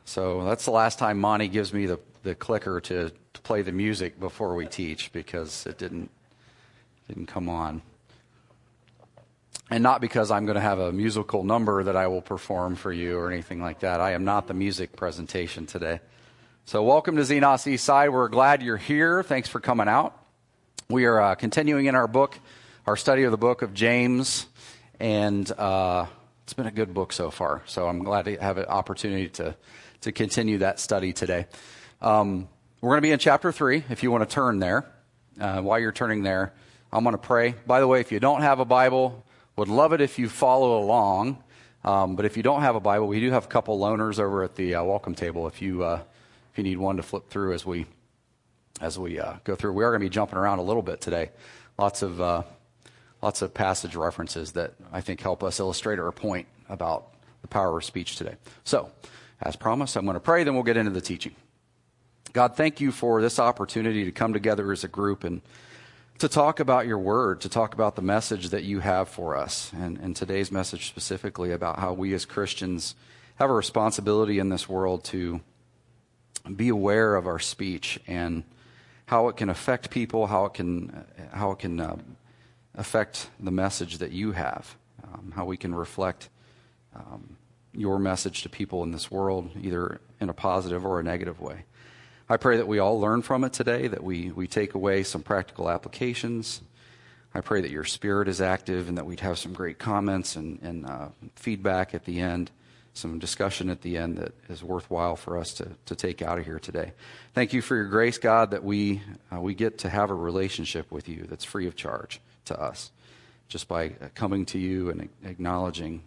So that's the last time Monty gives me the clicker to play the music before we teach, because it didn't come on. And not because I'm going to have a musical number that I will perform for you or anything like that. I am not the music presentation today. So welcome to Xenos Eastside. We're glad you're here. Thanks for coming out. We are continuing in our study of the book of James, and it's been a good book so far. So I'm glad to have an opportunity to continue that study today. We're going to be in chapter 3, if you want to turn there. While you're turning there, I'm going to pray. By the way, if you don't have a Bible, would love it if you follow along. But if you don't have a Bible, we do have a couple loaners over at the welcome table if you need one to flip through as we go through. We are going to be jumping around a little bit today. Lots of passage references that I think help us illustrate our point about the power of speech today. So, as promised, I'm going to pray, then we'll get into the teaching. God, thank you for this opportunity to come together as a group and to talk about your word, to talk about the message that you have for us, and today's message specifically about how we as Christians have a responsibility in this world to be aware of our speech and how it can affect people, how it can affect the message that you have, how we can reflect your message to people in this world, either in a positive or a negative way. I pray that we all learn from it today, that we take away some practical applications. I pray that your spirit is active and that we'd have some great comments and feedback at the end, some discussion at the end that is worthwhile for us to take out of here today. Thank you for your grace, God, that we get to have a relationship with you that's free of charge to us, just by coming to you and acknowledging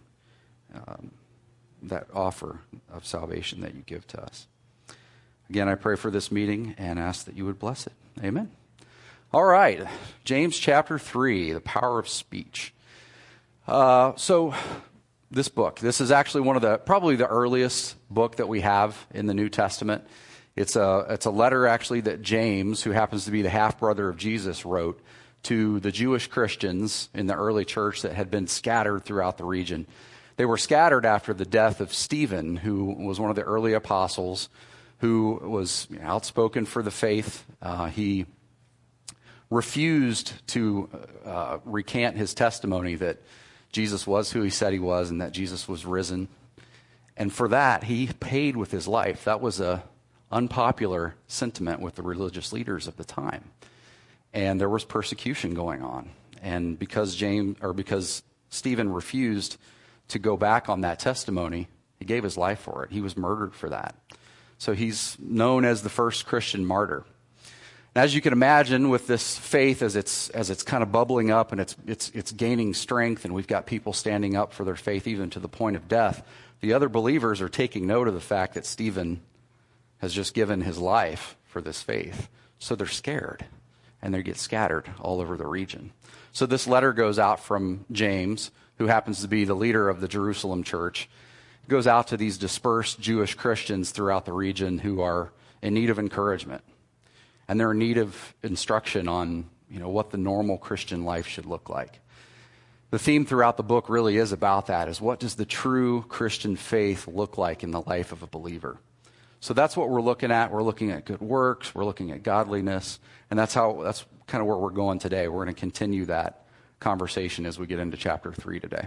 that offer of salvation that you give to us. Again, I pray for this meeting and ask that you would bless it. Amen. All right, James chapter 3, the power of speech. So this book, this is actually probably the earliest book that we have in the New Testament. It's a letter actually that James, who happens to be the half-brother of Jesus, wrote to the Jewish Christians in the early church that had been scattered throughout the region. They were scattered after the death of Stephen, who was one of the early apostles, who was outspoken for the faith. He refused to recant his testimony that Jesus was who he said he was and that Jesus was risen. And for that, he paid with his life. That was an unpopular sentiment with the religious leaders of the time. And there was persecution going on. And because Stephen refused to go back on that testimony, he gave his life for it. He was murdered for that. So he's known as the first Christian martyr. And as you can imagine, with this faith as it's kind of bubbling up and it's gaining strength, and we've got people standing up for their faith even to the point of death, the other believers are taking note of the fact that Stephen has just given his life for this faith. So they're scared, and they get scattered all over the region. So this letter goes out from James, who happens to be the leader of the Jerusalem church. It goes out to these dispersed Jewish Christians throughout the region who are in need of encouragement. And they're in need of instruction on, what the normal Christian life should look like. The theme throughout the book really is about that, is what does the true Christian faith look like in the life of a believer? So that's what we're looking at. We're looking at good works. We're looking at godliness. And that's kind of where we're going today. We're going to continue that conversation as we get into chapter 3 today.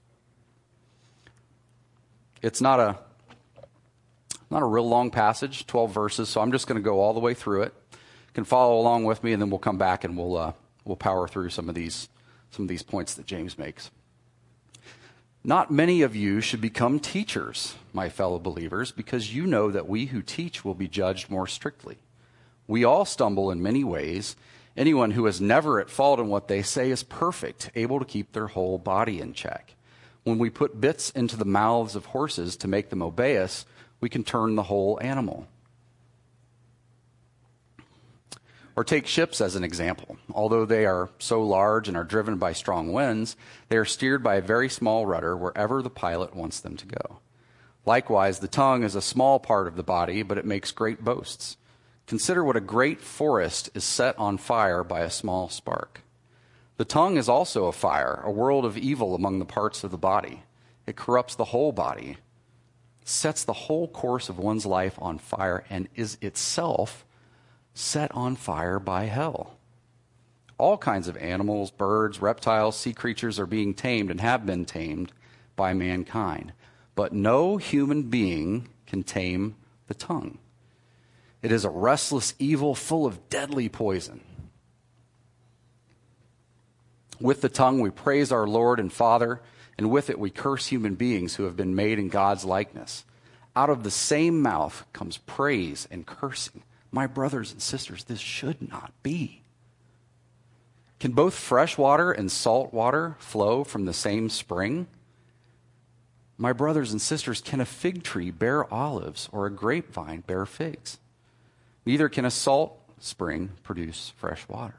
It's not a real long passage, 12 verses, so I'm just going to go all the way through it. You can follow along with me, and then we'll come back and we'll power through some of these points that James makes. Not many of you should become teachers, my fellow believers, because you know that we who teach will be judged more strictly. We all stumble in many ways. Anyone who is never at fault in what they say is perfect, able to keep their whole body in check. When we put bits into the mouths of horses to make them obey us, we can turn the whole animal. Or take ships as an example. Although they are so large and are driven by strong winds, they are steered by a very small rudder wherever the pilot wants them to go. Likewise, the tongue is a small part of the body, but it makes great boasts. Consider what a great forest is set on fire by a small spark. The tongue is also a fire, a world of evil among the parts of the body. It corrupts the whole body. sets the whole course of one's life on fire and is itself set on fire by hell. All kinds of animals, birds, reptiles, sea creatures are being tamed and have been tamed by mankind. But no human being can tame the tongue. It is a restless evil full of deadly poison. With the tongue we praise our Lord and Father, and with it we curse human beings who have been made in God's likeness. Out of the same mouth comes praise and cursing. My brothers and sisters, this should not be. Can both fresh water and salt water flow from the same spring? My brothers and sisters, can a fig tree bear olives or a grapevine bear figs? Neither can a salt spring produce fresh water.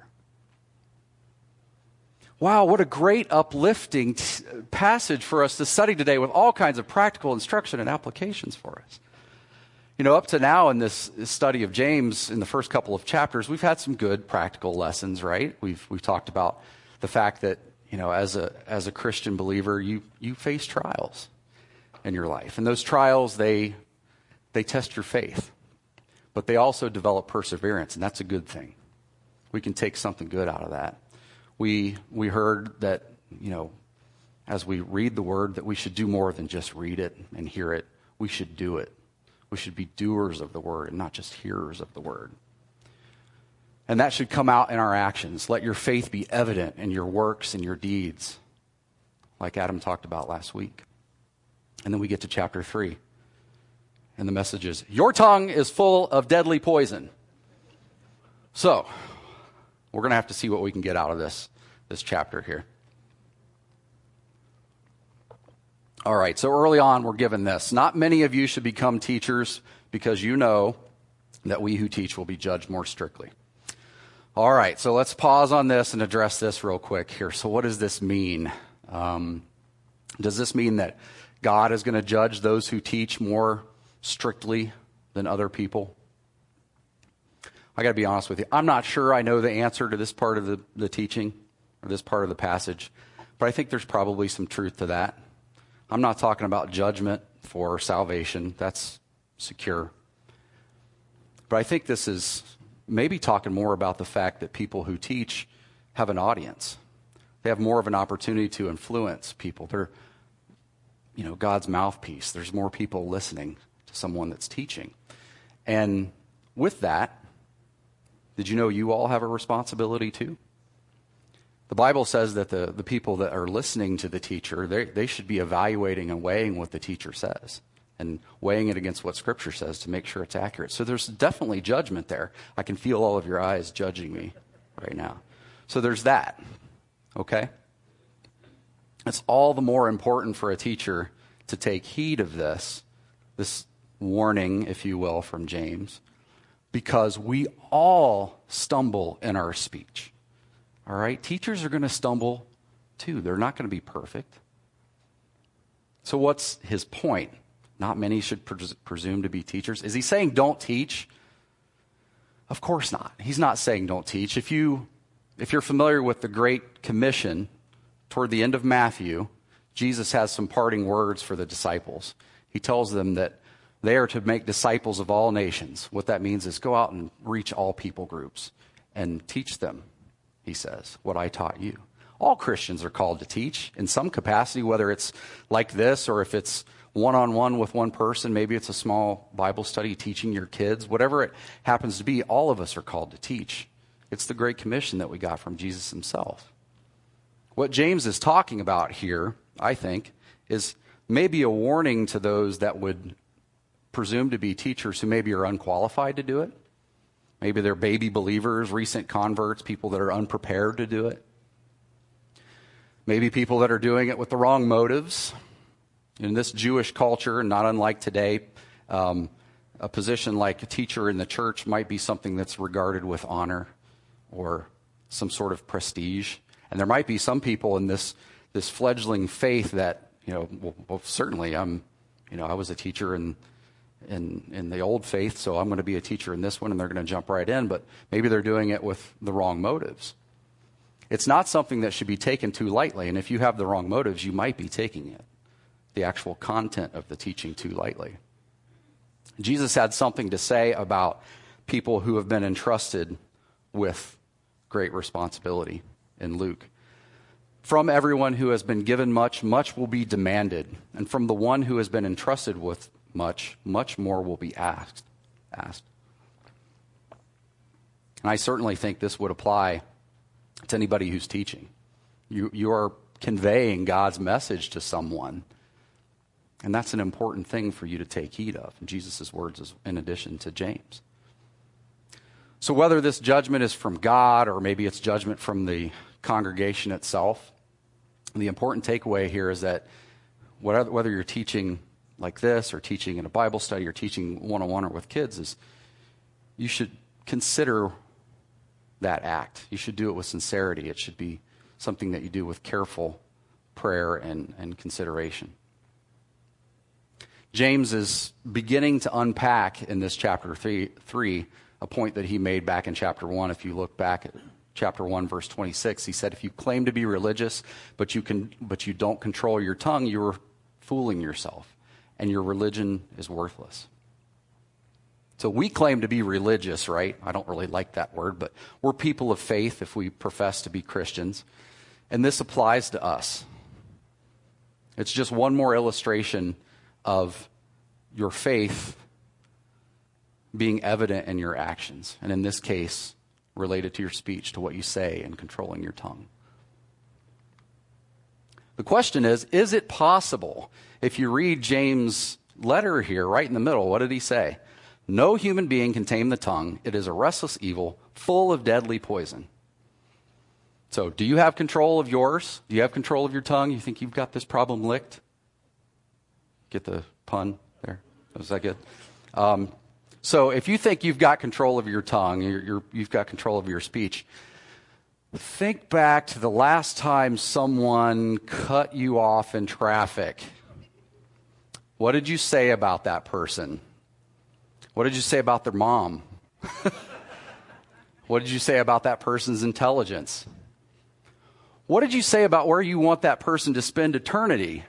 Wow, what a great uplifting passage for us to study today with all kinds of practical instruction and applications for us. You know, up to now in this study of James, in the first couple of chapters, we've had some good practical lessons, right? We've talked about the fact that, you know, as a Christian believer, you face trials in your life. And those trials, they test your faith. But they also develop perseverance, and that's a good thing. We can take something good out of that. We heard that, you know, as we read the word, that we should do more than just read it and hear it. We should do it. We should be doers of the word and not just hearers of the word. And that should come out in our actions. Let your faith be evident in your works and your deeds, like Adam talked about last week. And then we get to chapter 3. And the message is, your tongue is full of deadly poison. So, we're going to have to see what we can get out of this chapter here. All right, so early on we're given this. Not many of you should become teachers because you know that we who teach will be judged more strictly. All right, so let's pause on this and address this real quick here. So what does this mean? Does this mean that God is going to judge those who teach more strictly than other people? I got to be honest with you. I'm not sure I know the answer to this part of the teaching or this part of the passage, but I think there's probably some truth to that. I'm not talking about judgment for salvation. That's secure. But I think this is maybe talking more about the fact that people who teach have an audience. They have more of an opportunity to influence people. They're, you know, God's mouthpiece. There's more people listening to someone that's teaching. And with that, did you know you all have a responsibility too? The Bible says that the people that are listening to the teacher, they should be evaluating and weighing what the teacher says and weighing it against what Scripture says to make sure it's accurate. So there's definitely judgment there. I can feel all of your eyes judging me right now. So there's that, okay? It's all the more important for a teacher to take heed of this warning, if you will, from James, because we all stumble in our speech. All right? Teachers are going to stumble too. They're not going to be perfect. So what's his point? Not many should presume to be teachers. Is he saying don't teach? Of course not. He's not saying don't teach. If you're familiar with the Great Commission, toward the end of Matthew, Jesus has some parting words for the disciples. He tells them that they are to make disciples of all nations. What that means is go out and reach all people groups and teach them, he says, what I taught you. All Christians are called to teach in some capacity, whether it's like this or if it's one-on-one with one person, maybe it's a small Bible study teaching your kids, whatever it happens to be, all of us are called to teach. It's the Great Commission that we got from Jesus himself. What James is talking about here, I think, is maybe a warning to those that would presume to be teachers who maybe are unqualified to do it. Maybe they're baby believers, recent converts, people that are unprepared to do it. Maybe people that are doing it with the wrong motives. In this Jewish culture, not unlike today, a position like a teacher in the church might be something that's regarded with honor or some sort of prestige. And there might be some people in this fledgling faith that, well, certainly I was a teacher in the old faith, so I'm going to be a teacher in this one, and they're going to jump right in, but maybe they're doing it with the wrong motives. It's not something that should be taken too lightly, and if you have the wrong motives, you might be taking it the actual content of the teaching too lightly. Jesus had something to say about people who have been entrusted with great responsibility in Luke. From everyone who has been given much, much will be demanded. And from the one who has been entrusted with much, much more will be asked. And I certainly think this would apply to anybody who's teaching. You are conveying God's message to someone. And that's an important thing for you to take heed of. And Jesus' words is in addition to James. So whether this judgment is from God or maybe it's judgment from the congregation itself, the important takeaway here is that whether you're teaching like this or teaching in a Bible study or teaching one-on-one or with kids, is you should consider that act. You should do it with sincerity. It should be something that you do with careful prayer and consideration. James is beginning to unpack in this chapter 3 a point that he made back in chapter 1. If you look back at chapter 1, verse 26, he said, if you claim to be religious, but you don't control your tongue, you're fooling yourself, and your religion is worthless. So we claim to be religious, right? I don't really like that word, but we're people of faith if we profess to be Christians. And this applies to us. It's just one more illustration of your faith being evident in your actions. And in this case, related to your speech, to what you say, and controlling your tongue. The question is it possible? If you read James' letter here, right in the middle, what did he say? No human being can tame the tongue. It is a restless evil, full of deadly poison. So, do you have control of yours? Do you have control of your tongue? You think you've got this problem licked? Get the pun there? Was that good? So, if you think you've got control of your tongue, you've got control of your speech, think back to the last time someone cut you off in traffic. What did you say about that person? What did you say about their mom? What did you say about that person's intelligence? What did you say about where you want that person to spend eternity?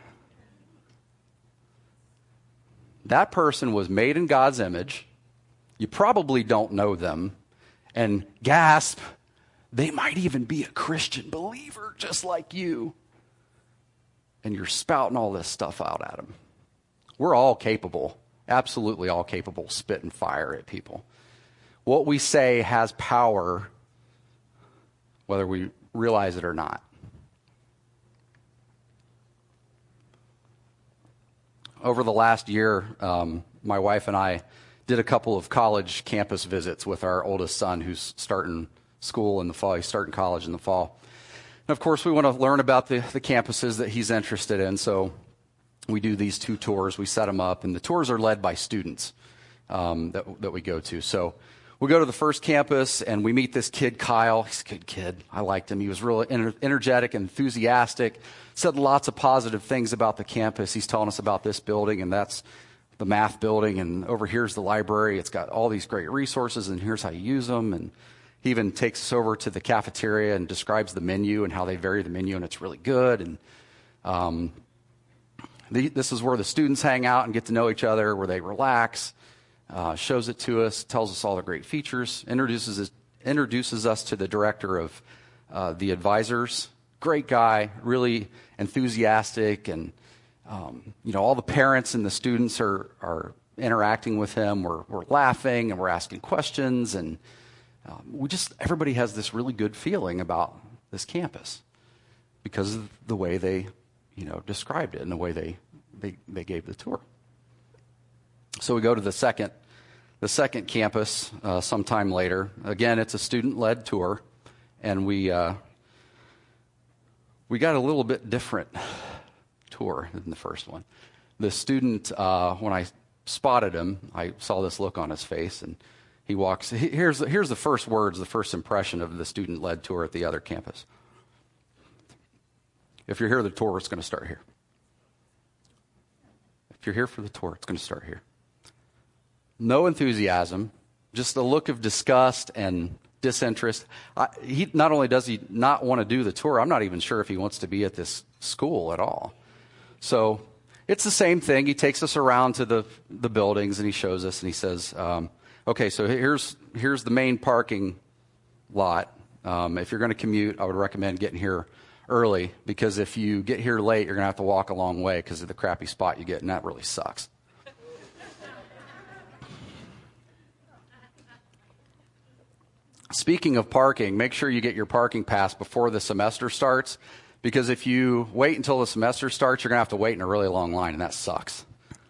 That person was made in God's image. You probably don't know them. And gasp, they might even be a Christian believer just like you. And you're spouting all this stuff out at them. We're all capable. Absolutely all capable, spit and fire at people. What we say has power, whether we realize it or not. Over the last year, my wife and I did a couple of college campus visits with our oldest son, who's starting school in the fall. He's starting college in the fall. And of course, we want to learn about the campuses that he's interested in, so we do these 2 tours. We set them up, and the tours are led by students that we go to. So we go to the first campus, and we meet this kid, Kyle. He's a good kid. I liked him. He was really energetic and enthusiastic, said lots of positive things about the campus. He's telling us about this building, and that's the math building, and over here's the library. It's got all these great resources, and here's how you use them. And he even takes us over to the cafeteria and describes the menu and how they vary the menu, and it's really good. And this is where the students hang out and get to know each other, where they relax, shows it to us, tells us all the great features, introduces us to the director of the advisors. Great guy, really enthusiastic, and all the parents and the students are interacting with him. We're laughing and we're asking questions, and everybody has this really good feeling about this campus because of the way they described it and the way they gave the tour. So we go to the second campus sometime later. Again, it's a student-led tour, and we got a little bit different tour than the first one. The student, when I spotted him, I saw this look on his face, and he walks. Here's the first words, the first impression of the student-led tour at the other campus. If you're here for the tour, it's going to start here. If you're here for the tour, it's going to start here. No enthusiasm, just a look of disgust and disinterest. He not only does he not want to do the tour, I'm not even sure if he wants to be at this school at all. So it's the same thing. He takes us around to the buildings, and he shows us, and he says, okay, so here's the main parking lot. If you're going to commute, I would recommend getting here early, because if you get here late, you're going to have to walk a long way because of the crappy spot you get, and that really sucks. Speaking of parking, make sure you get your parking pass before the semester starts, because if you wait until the semester starts, you're going to have to wait in a really long line, and that sucks.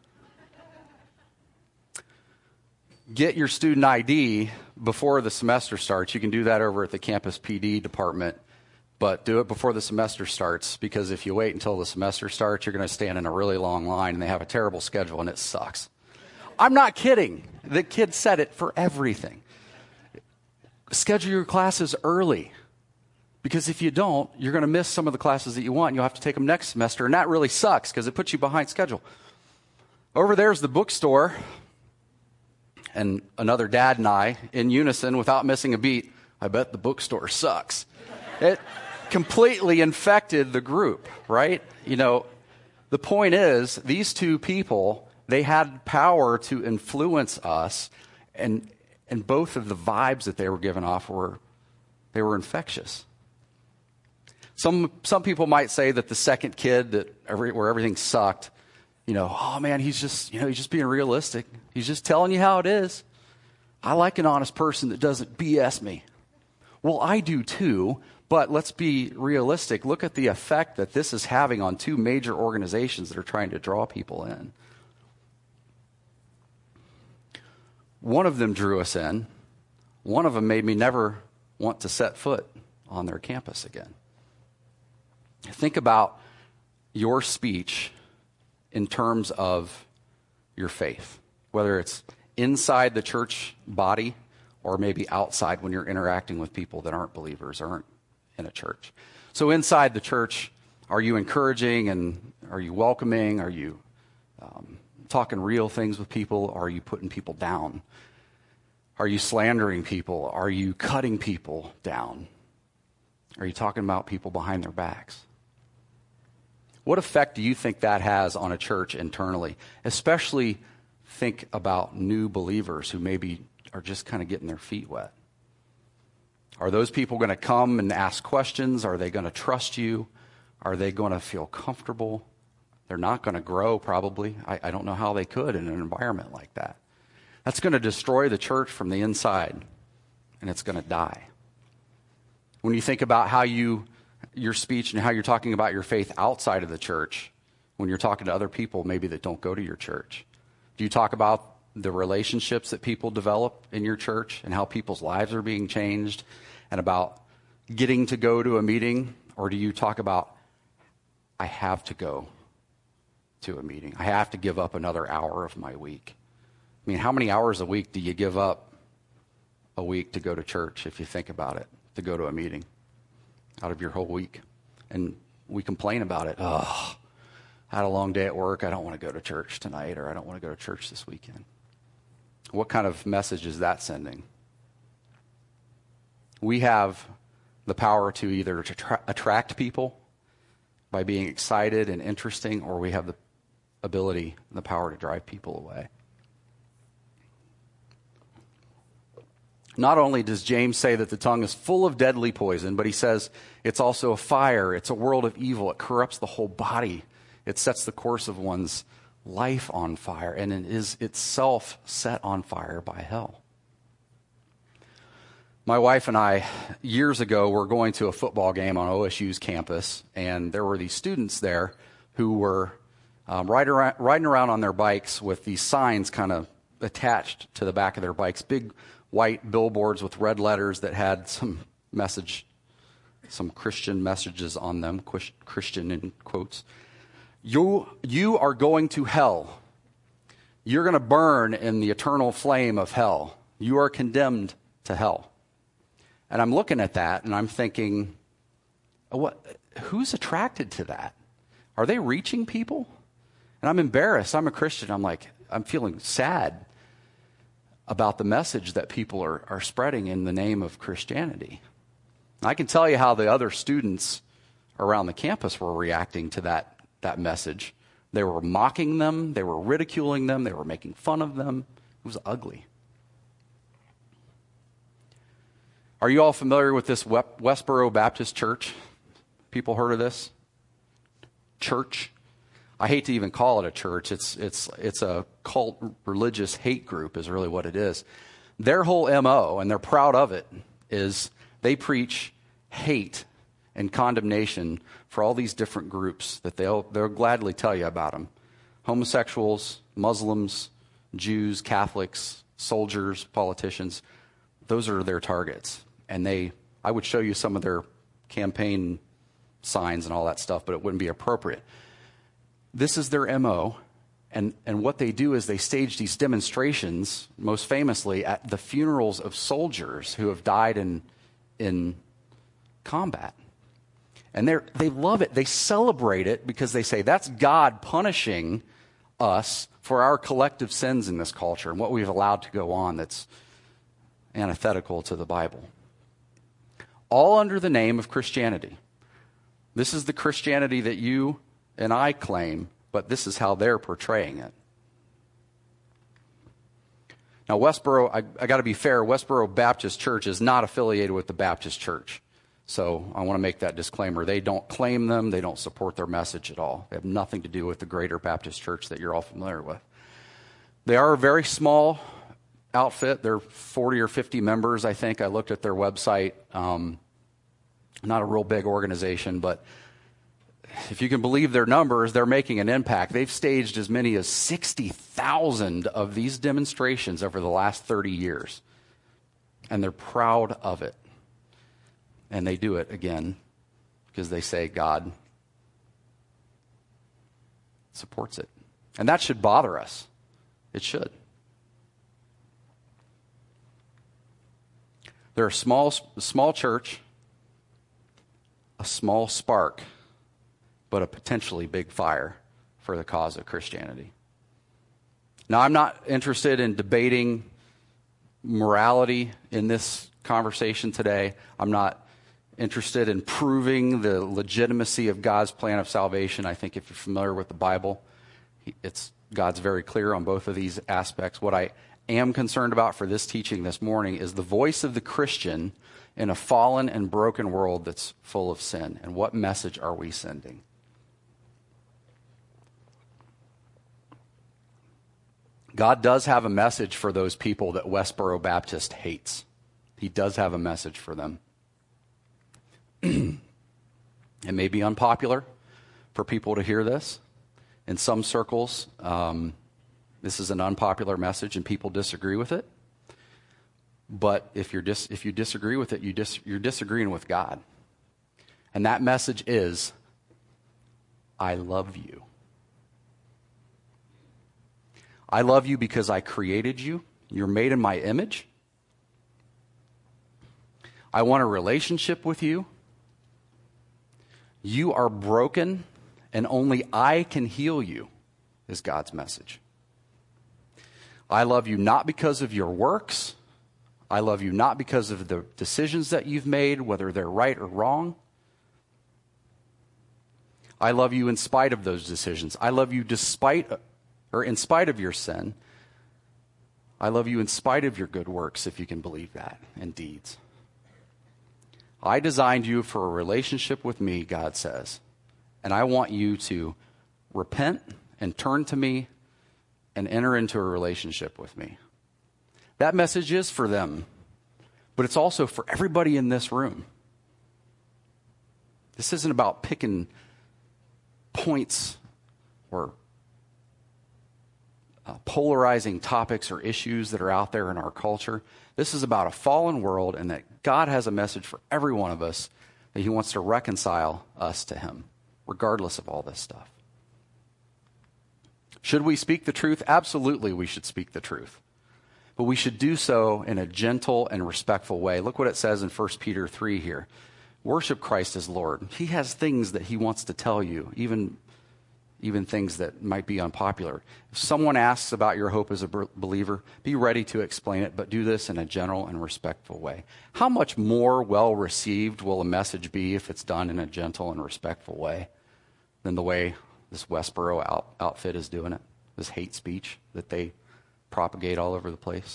Get your student ID before the semester starts. You can do that over at the campus PD department, but do it before the semester starts, because if you wait until the semester starts, you're going to stand in a really long line, and they have a terrible schedule, and it sucks. I'm not kidding. The kid said it for everything. Schedule your classes early, because if you don't, you're going to miss some of the classes that you want, and you'll have to take them next semester, and that really sucks because it puts you behind schedule. Over there's the bookstore, and another dad and I, in unison, without missing a beat, I bet the bookstore sucks. It completely infected the group, right? You know, the point is, these two people, they had power to influence us, and both of the vibes that they were giving off were infectious. Some people might say that the second kid where everything sucked, you know, oh man, he's just being realistic. He's just telling you how it is. I like an honest person that doesn't BS me. Well, I do too, but let's be realistic. Look at the effect that this is having on two major organizations that are trying to draw people in. One of them drew us in. One of them made me never want to set foot on their campus again. Think about your speech in terms of your faith, whether it's inside the church body or maybe outside when you're interacting with people that aren't believers, aren't in a church. So inside the church, are you encouraging and are you welcoming? Are you talking real things with people? Are you putting people down? Are you slandering people? Are you cutting people down? Are you talking about people behind their backs? What effect do you think that has on a church internally? Especially think about new believers who maybe are just kind of getting their feet wet. Are those people going to come and ask questions? Are they going to trust you? Are they going to feel comfortable? They're not going to grow, probably. I don't know how they could in an environment like that. That's going to destroy the church from the inside, and it's going to die. When you think about how your speech and how you're talking about your faith outside of the church, when you're talking to other people maybe that don't go to your church, do you talk about the relationships that people develop in your church and how people's lives are being changed and about getting to go to a meeting? Or do you talk about, I have to go to a meeting. I have to give up another hour of my week. I mean, how many hours a week do you give up a week to go to church, if you think about it, to go to a meeting out of your whole week? And we complain about it. Oh, I had a long day at work. I don't want to go to church tonight, or I don't want to go to church this weekend. What kind of message is that sending? We have the power to either attract people by being excited and interesting, or we have the ability and the power to drive people away. Not only does James say that the tongue is full of deadly poison, but he says it's also a fire. It's a world of evil. It corrupts the whole body. It sets the course of one's life on fire, and it is itself set on fire by hell. My wife and I, years ago, were going to a football game on OSU's campus, and there were these students there who were riding around on their bikes with these signs kind of attached to the back of their bikes, big white billboards with red letters that had some Christian messages on them, Christian in quotes. You are going to hell. You're going to burn in the eternal flame of hell. You are condemned to hell. And I'm looking at that and I'm thinking, who's attracted to that? Are they reaching people? And I'm embarrassed. I'm a Christian. I'm feeling sad about the message that people are spreading in the name of Christianity. And I can tell you how the other students around the campus were reacting to that message. They were mocking them. They were ridiculing them. They were making fun of them. It was ugly. Are you all familiar with this Westboro Baptist Church? People heard of this? Church? I hate to even call it a church. It's a cult religious hate group is really what it is. Their whole MO, and they're proud of it, is they preach hate and condemnation for all these different groups that they'll gladly tell you about them. Homosexuals, Muslims, Jews, Catholics, soldiers, politicians. Those are their targets. And I would show you some of their campaign signs and all that stuff, but it wouldn't be appropriate. This is their MO, and what they do is they stage these demonstrations, most famously at the funerals of soldiers who have died in combat. And they love it. They celebrate it because they say that's God punishing us for our collective sins in this culture and what we've allowed to go on that's antithetical to the Bible. All under the name of Christianity. This is the Christianity that you and I claim, but this is how they're portraying it. Now, Westboro, I got to be fair, Westboro Baptist Church is not affiliated with the Baptist Church. So I want to make that disclaimer. They don't claim them. They don't support their message at all. They have nothing to do with the greater Baptist Church that you're all familiar with. They are a very small outfit. They're 40 or 50 members, I think. I looked at their website. Not a real big organization, but if you can believe their numbers, they're making an impact. They've staged as many as 60,000 of these demonstrations over the last 30 years. And they're proud of it. And they do it, again, because they say God supports it. And that should bother us. It should. They're a small church, a small spark, but a potentially big fire for the cause of Christianity. Now, I'm not interested in debating morality in this conversation today. I'm not interested in proving the legitimacy of God's plan of salvation. I think if you're familiar with the Bible, God's very clear on both of these aspects. What I am concerned about for this teaching this morning is the voice of the Christian in a fallen and broken world that's full of sin. And what message are we sending? God does have a message for those people that Westboro Baptist hates. He does have a message for them. It may be unpopular for people to hear this. In some circles, this is an unpopular message and people disagree with it. But if you disagree with it, you're disagreeing with God. And that message is, I love you. I love you because I created you. You're made in my image. I want a relationship with you. You are broken, and only I can heal you, is God's message. I love you not because of your works. I love you not because of the decisions that you've made, whether they're right or wrong. I love you in spite of those decisions. I love you in spite of your sin. I love you in spite of your good works, if you can believe that, and deeds. I designed you for a relationship with me, God says, and I want you to repent and turn to me and enter into a relationship with me. That message is for them, but it's also for everybody in this room. This isn't about picking points or polarizing topics or issues that are out there in our culture. This is about a fallen world, and that God has a message for every one of us, that he wants to reconcile us to him, regardless of all this stuff. Should we speak the truth? Absolutely, we should speak the truth. But we should do so in a gentle and respectful way. Look what it says in 1 Peter 3 here. Worship Christ as Lord. He has things that he wants to tell you, even things that might be unpopular. If someone asks about your hope as a believer, be ready to explain it, but do this in a gentle and respectful way. How much more well-received will a message be if it's done in a gentle and respectful way than the way this Westboro outfit is doing it, this hate speech that they propagate all over the place.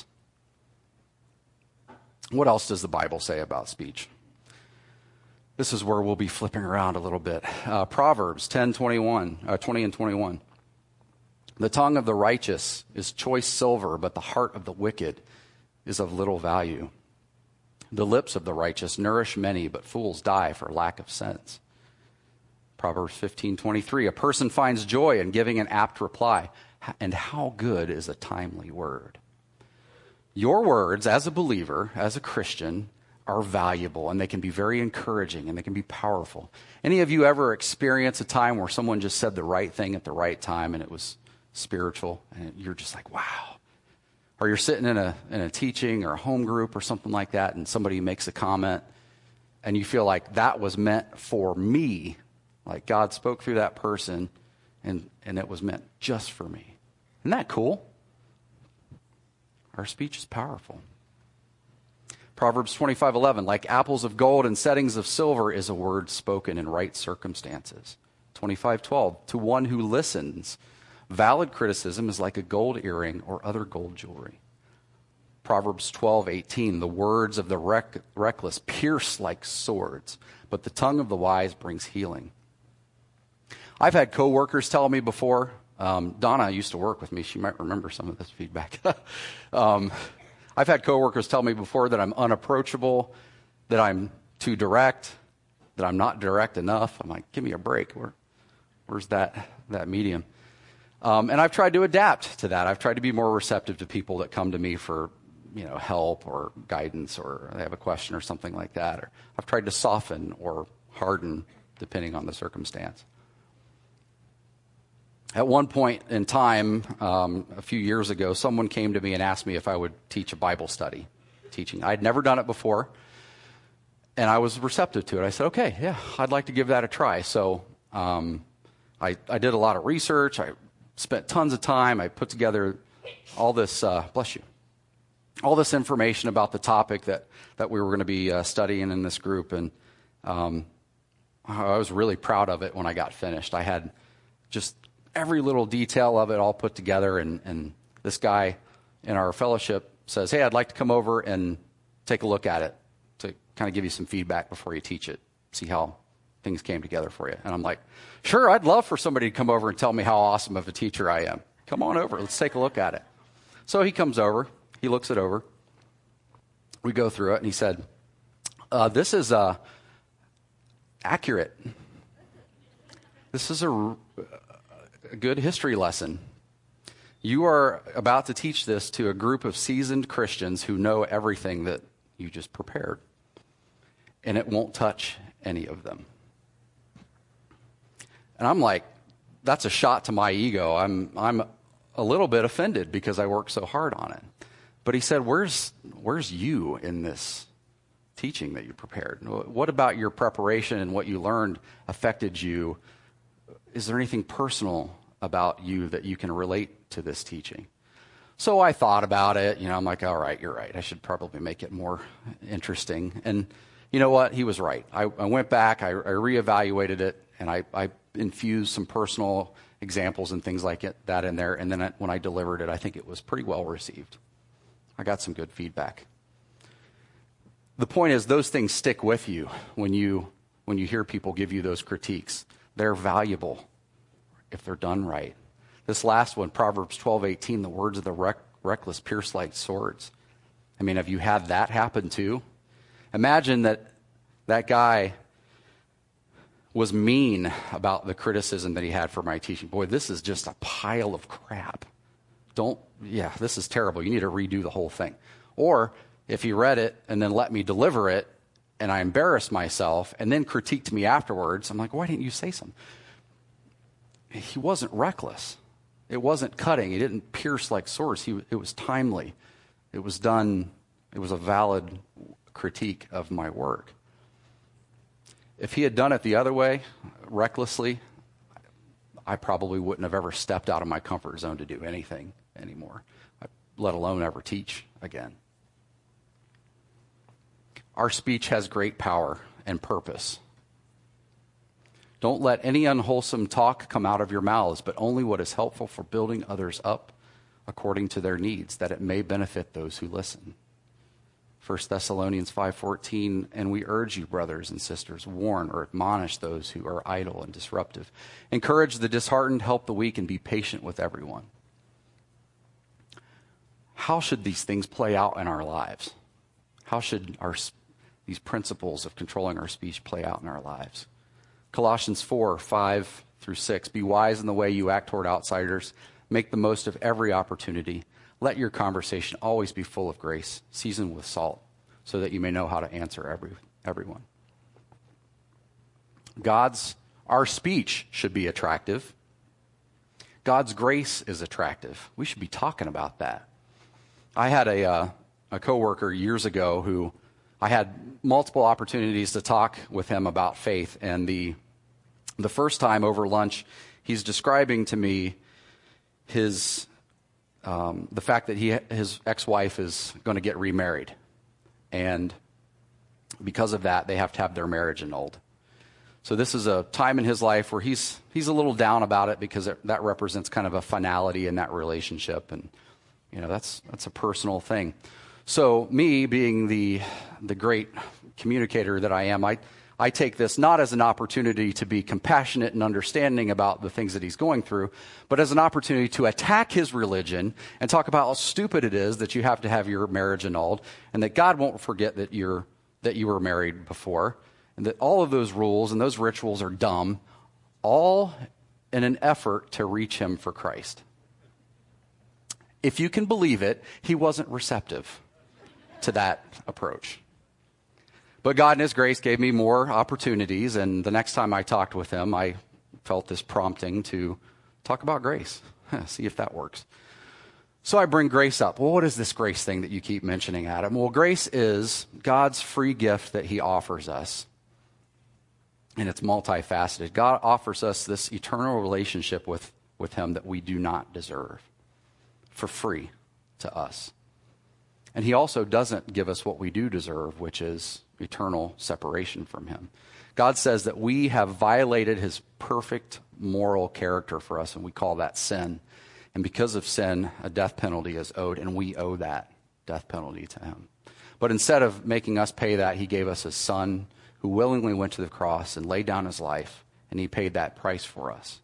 What else does the Bible say about speech? This is where we'll be flipping around a little bit. Proverbs 20 and 21. The tongue of the righteous is choice silver, but the heart of the wicked is of little value. The lips of the righteous nourish many, but fools die for lack of sense. Proverbs 15:23. A person finds joy in giving an apt reply, and how good is a timely word. Your words as a believer, as a Christian, are valuable, and they can be very encouraging, and they can be powerful. Any of you ever experience a time where someone just said the right thing at the right time, and it was spiritual, and you're just like, wow? Or you're sitting in a teaching or a home group or something like that, and somebody makes a comment, and you feel like that was meant for me, like God spoke through that person, and it was meant just for me. Isn't that cool? Our speech is powerful. Proverbs 25:11, like apples of gold and settings of silver is a word spoken in right circumstances. 25:12, to one who listens, valid criticism is like a gold earring or other gold jewelry. Proverbs 12:18, the words of the reckless pierce like swords, but the tongue of the wise brings healing. I've had coworkers tell me before, Donna used to work with me, she might remember some of this feedback. I've had coworkers tell me before that I'm unapproachable, that I'm too direct, that I'm not direct enough. I'm like, give me a break. Where's that medium? And I've tried to adapt to that. I've tried to be more receptive to people that come to me for, help or guidance, or they have a question or something like that. Or I've tried to soften or harden depending on the circumstance. At one point in time, a few years ago, someone came to me and asked me if I would teach a Bible study teaching. I'd never done it before, and I was receptive to it. I said, okay, yeah, I'd like to give that a try. So I did a lot of research. I spent tons of time. I put together all this, all this information about the topic that we were going to be studying in this group, and I was really proud of it when I got finished. I had just every little detail of it all put together, and this guy in our fellowship says, hey, I'd like to come over and take a look at it to kind of give you some feedback before you teach it, see how things came together for you. And I'm like, sure, I'd love for somebody to come over and tell me how awesome of a teacher I am. Come on over, let's take a look at it. So he comes over, he looks it over, we go through it, and he said, this is accurate. This is a good history lesson. You are about to teach this to a group of seasoned Christians who know everything that you just prepared, and it won't touch any of them. And I'm like, that's a shot to my ego. I'm a little bit offended because I worked so hard on it. But he said, where's you in this teaching that you prepared? What about your preparation and what you learned affected you? Is there anything personal about you that you can relate to this teaching? So I thought about it. I'm like, all right, you're right. I should probably make it more interesting. And you know what? He was right. I went back, I reevaluated it, and I infused some personal examples and things like that in there. And then when I delivered it, I think it was pretty well received. I got some good feedback. The point is, those things stick with you when you hear people give you those critiques. They're valuable if they're done right. This last one, Proverbs 12:18, the words of the reckless pierce like swords. I mean, have you had that happen too? Imagine that guy was mean about the criticism that he had for my teaching. Boy, this is just a pile of crap. This is terrible. You need to redo the whole thing. Or if he read it and then let me deliver it, and I embarrassed myself and then critiqued me afterwards, I'm like, why didn't you say something? He wasn't reckless. It wasn't cutting. He didn't pierce like swords. It was timely. It was done. It was a valid critique of my work. If he had done it the other way, recklessly, I probably wouldn't have ever stepped out of my comfort zone to do anything anymore, let alone ever teach again. Our speech has great power and purpose. Don't let any unwholesome talk come out of your mouths, but only what is helpful for building others up according to their needs, that it may benefit those who listen. 1 Thessalonians 5:14, and we urge you, brothers and sisters, warn or admonish those who are idle and disruptive. Encourage the disheartened, help the weak, and be patient with everyone. How should these things play out in our lives? How should these principles of controlling our speech play out in our lives? Colossians 4:5-6, be wise in the way you act toward outsiders. Make the most of every opportunity. Let your conversation always be full of grace, seasoned with salt, so that you may know how to answer everyone. Our speech should be attractive. God's grace is attractive. We should be talking about that. I had a coworker years ago who I had multiple opportunities to talk with him about faith, and the first time over lunch, he's describing to me the fact that his ex-wife is going to get remarried, and because of that, they have to have their marriage annulled. So this is a time in his life where he's a little down about it because that represents kind of a finality in that relationship, and that's a personal thing. So me being the great communicator that I am, I take this not as an opportunity to be compassionate and understanding about the things that he's going through, but as an opportunity to attack his religion and talk about how stupid it is that you have to have your marriage annulled, and that God won't forget that you were married before, and that all of those rules and those rituals are dumb, all in an effort to reach him for Christ. If you can believe it, he wasn't receptive to that approach. But God in his grace gave me more opportunities, and the next time I talked with him, I felt this prompting to talk about grace. See if that works. So I bring grace up. Well, what is this grace thing that you keep mentioning, Adam? Well, grace is God's free gift that he offers us, and it's multifaceted. God offers us this eternal relationship with him that we do not deserve for free to us. And he also doesn't give us what we do deserve, which is eternal separation from him. God says that we have violated his perfect moral character for us, and we call that sin. And because of sin, a death penalty is owed, and we owe that death penalty to him. But instead of making us pay that, he gave us his son, who willingly went to the cross and laid down his life, and he paid that price for us.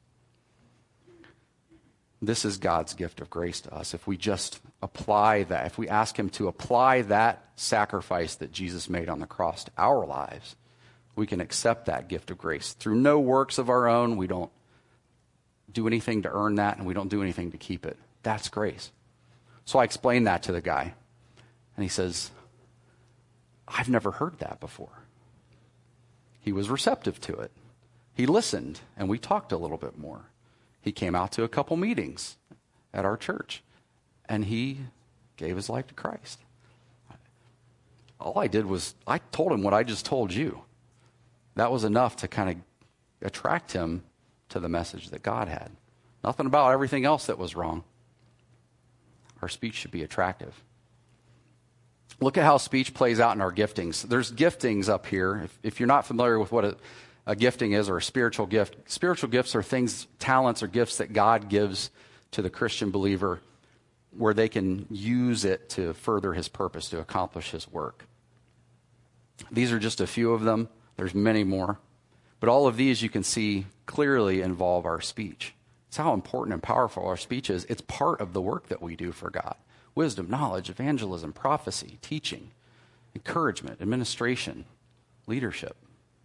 This is God's gift of grace to us. If we just apply that, if we ask him to apply that sacrifice that Jesus made on the cross to our lives, we can accept that gift of grace. Through no works of our own, we don't do anything to earn that, and we don't do anything to keep it. That's grace. So I explained that to the guy, and he says, I've never heard that before. He was receptive to it. He listened, and we talked a little bit more. He came out to a couple meetings at our church, and he gave his life to Christ. All I did was I told him what I just told you. That was enough to kind of attract him to the message that God had. Nothing about everything else that was wrong. Our speech should be attractive. Look at how speech plays out in our giftings. There's giftings up here. If you're not familiar with what a gifting is, or a spiritual gift. Spiritual gifts are things, talents or gifts that God gives to the Christian believer where they can use it to further his purpose, to accomplish his work. These are just a few of them. There's many more. But all of these you can see clearly involve our speech. It's how important and powerful our speech is. It's part of the work that we do for God. Wisdom, knowledge, evangelism, prophecy, teaching, encouragement, administration, leadership.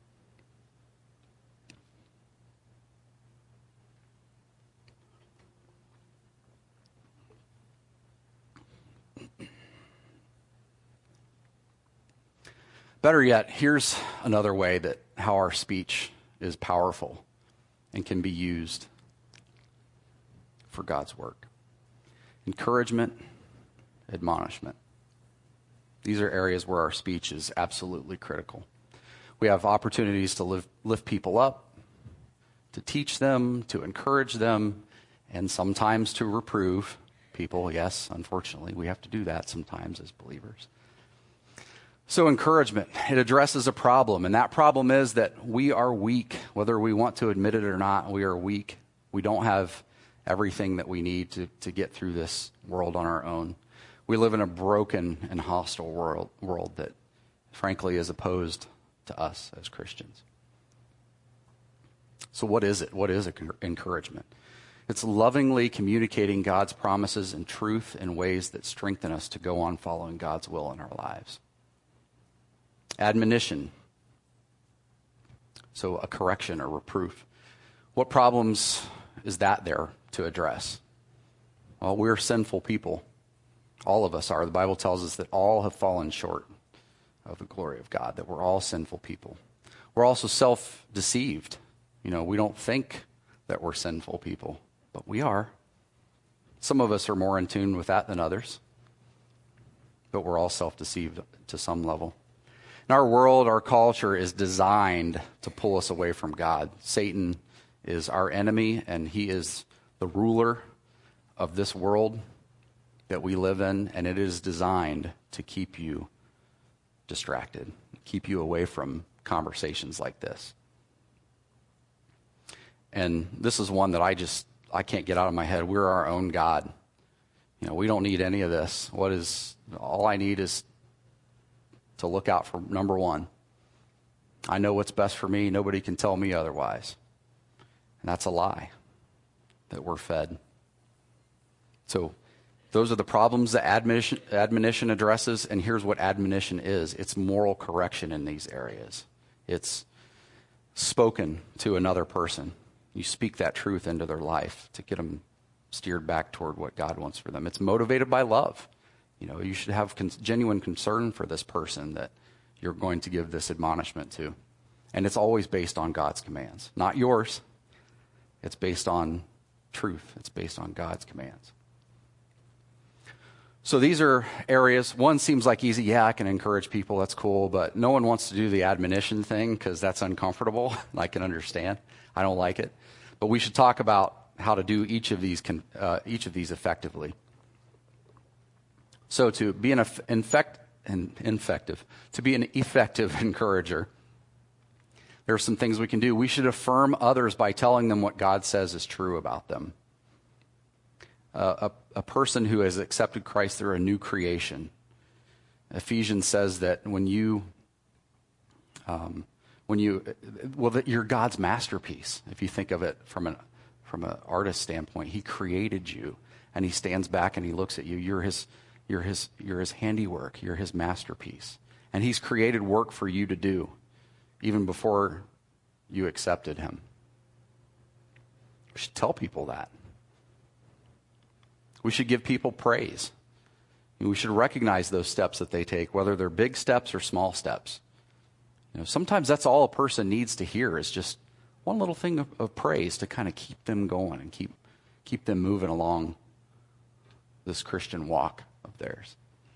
Better yet, here's another way that how our speech is powerful and can be used for God's work. Encouragement, admonishment. These are areas where our speech is absolutely critical. We have opportunities to lift people up, to teach them, to encourage them, and sometimes to reprove people. Yes, unfortunately, we have to do that sometimes as believers. So encouragement, it addresses a problem, and that problem is that we are weak. Whether we want to admit it or not, we are weak. We don't have everything that we need to get through this world on our own. We live in a broken and hostile world that, frankly, is opposed to us as Christians. So what is it? What is encouragement? It's lovingly communicating God's promises and truth in ways that strengthen us to go on following God's will in our lives. Admonition, so a correction or reproof. What problems is that there to address? Well, we're sinful people. All of us are. The Bible tells us that all have fallen short of the glory of God, that we're all sinful people. We're also self-deceived. We don't think that we're sinful people, but we are. Some of us are more in tune with that than others, but we're all self-deceived to some level. In our world, our culture is designed to pull us away from God. Satan is our enemy, and he is the ruler of this world that we live in, and it is designed to keep you distracted, keep you away from conversations like this. And this is one that I can't get out of my head. We're our own God. We don't need any of this. All I need is to look out for number one. I know what's best for me. Nobody can tell me otherwise. And that's a lie that we're fed. So those are the problems that admonition addresses, and here's what admonition is. It's moral correction in these areas. It's spoken to another person. You speak that truth into their life to get them steered back toward what God wants for them. It's motivated by love. You should have genuine concern for this person that you're going to give this admonishment to. And it's always based on God's commands, not yours. It's based on truth. It's based on God's commands. So these are areas. One seems like easy. Yeah, I can encourage people. That's cool. But no one wants to do the admonition thing because that's uncomfortable. I can understand. I don't like it. But we should talk about how to do each of these effectively. So to be an effective encourager, there are some things we can do. We should affirm others by telling them what God says is true about them. A person who has accepted Christ, they're a new creation. Ephesians says that that you're God's masterpiece. If you think of it from an artist standpoint, He created you, and He stands back and He looks at you. You're His handiwork. You're His masterpiece. And He's created work for you to do, even before you accepted Him. We should tell people that. We should give people praise. We should recognize those steps that they take, whether they're big steps or small steps. Sometimes that's all a person needs to hear is just one little thing of praise to kind of keep them going and keep them moving along this Christian walk of theirs.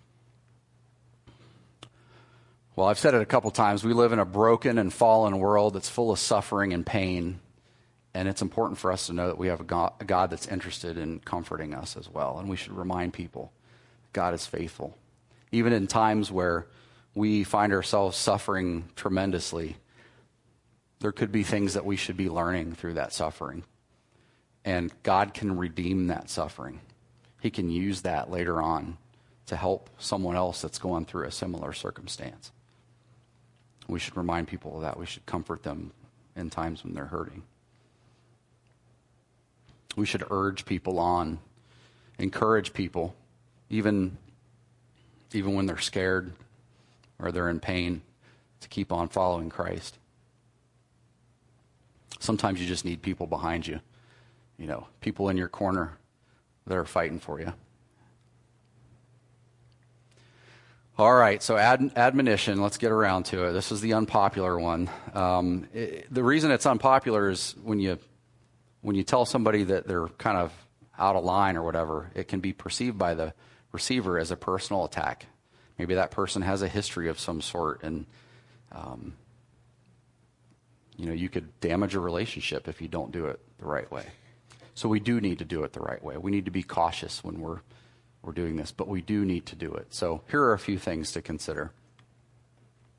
Well, I've said it a couple times. We live in a broken and fallen world that's full of suffering and pain, and it's important for us to know that we have a God that's interested in comforting us as well, and we should remind people God is faithful. Even in times where we find ourselves suffering tremendously, there could be things that we should be learning through that suffering, and God can redeem that suffering. He can use that later on to help someone else that's going through a similar circumstance. We should remind people of that. We should comfort them in times when they're hurting. We should urge people on, encourage people, even when they're scared or they're in pain, to keep on following Christ. Sometimes you just need people behind you, people in your corner that are fighting for you. All right, so admonition, let's get around to it. This is the unpopular one. The reason it's unpopular is when you tell somebody that they're kind of out of line or whatever, it can be perceived by the receiver as a personal attack. Maybe that person has a history of some sort, and you could damage a relationship if you don't do it the right way. So we do need to do it the right way. We need to be cautious when we're doing this, but we do need to do it. So here are a few things to consider.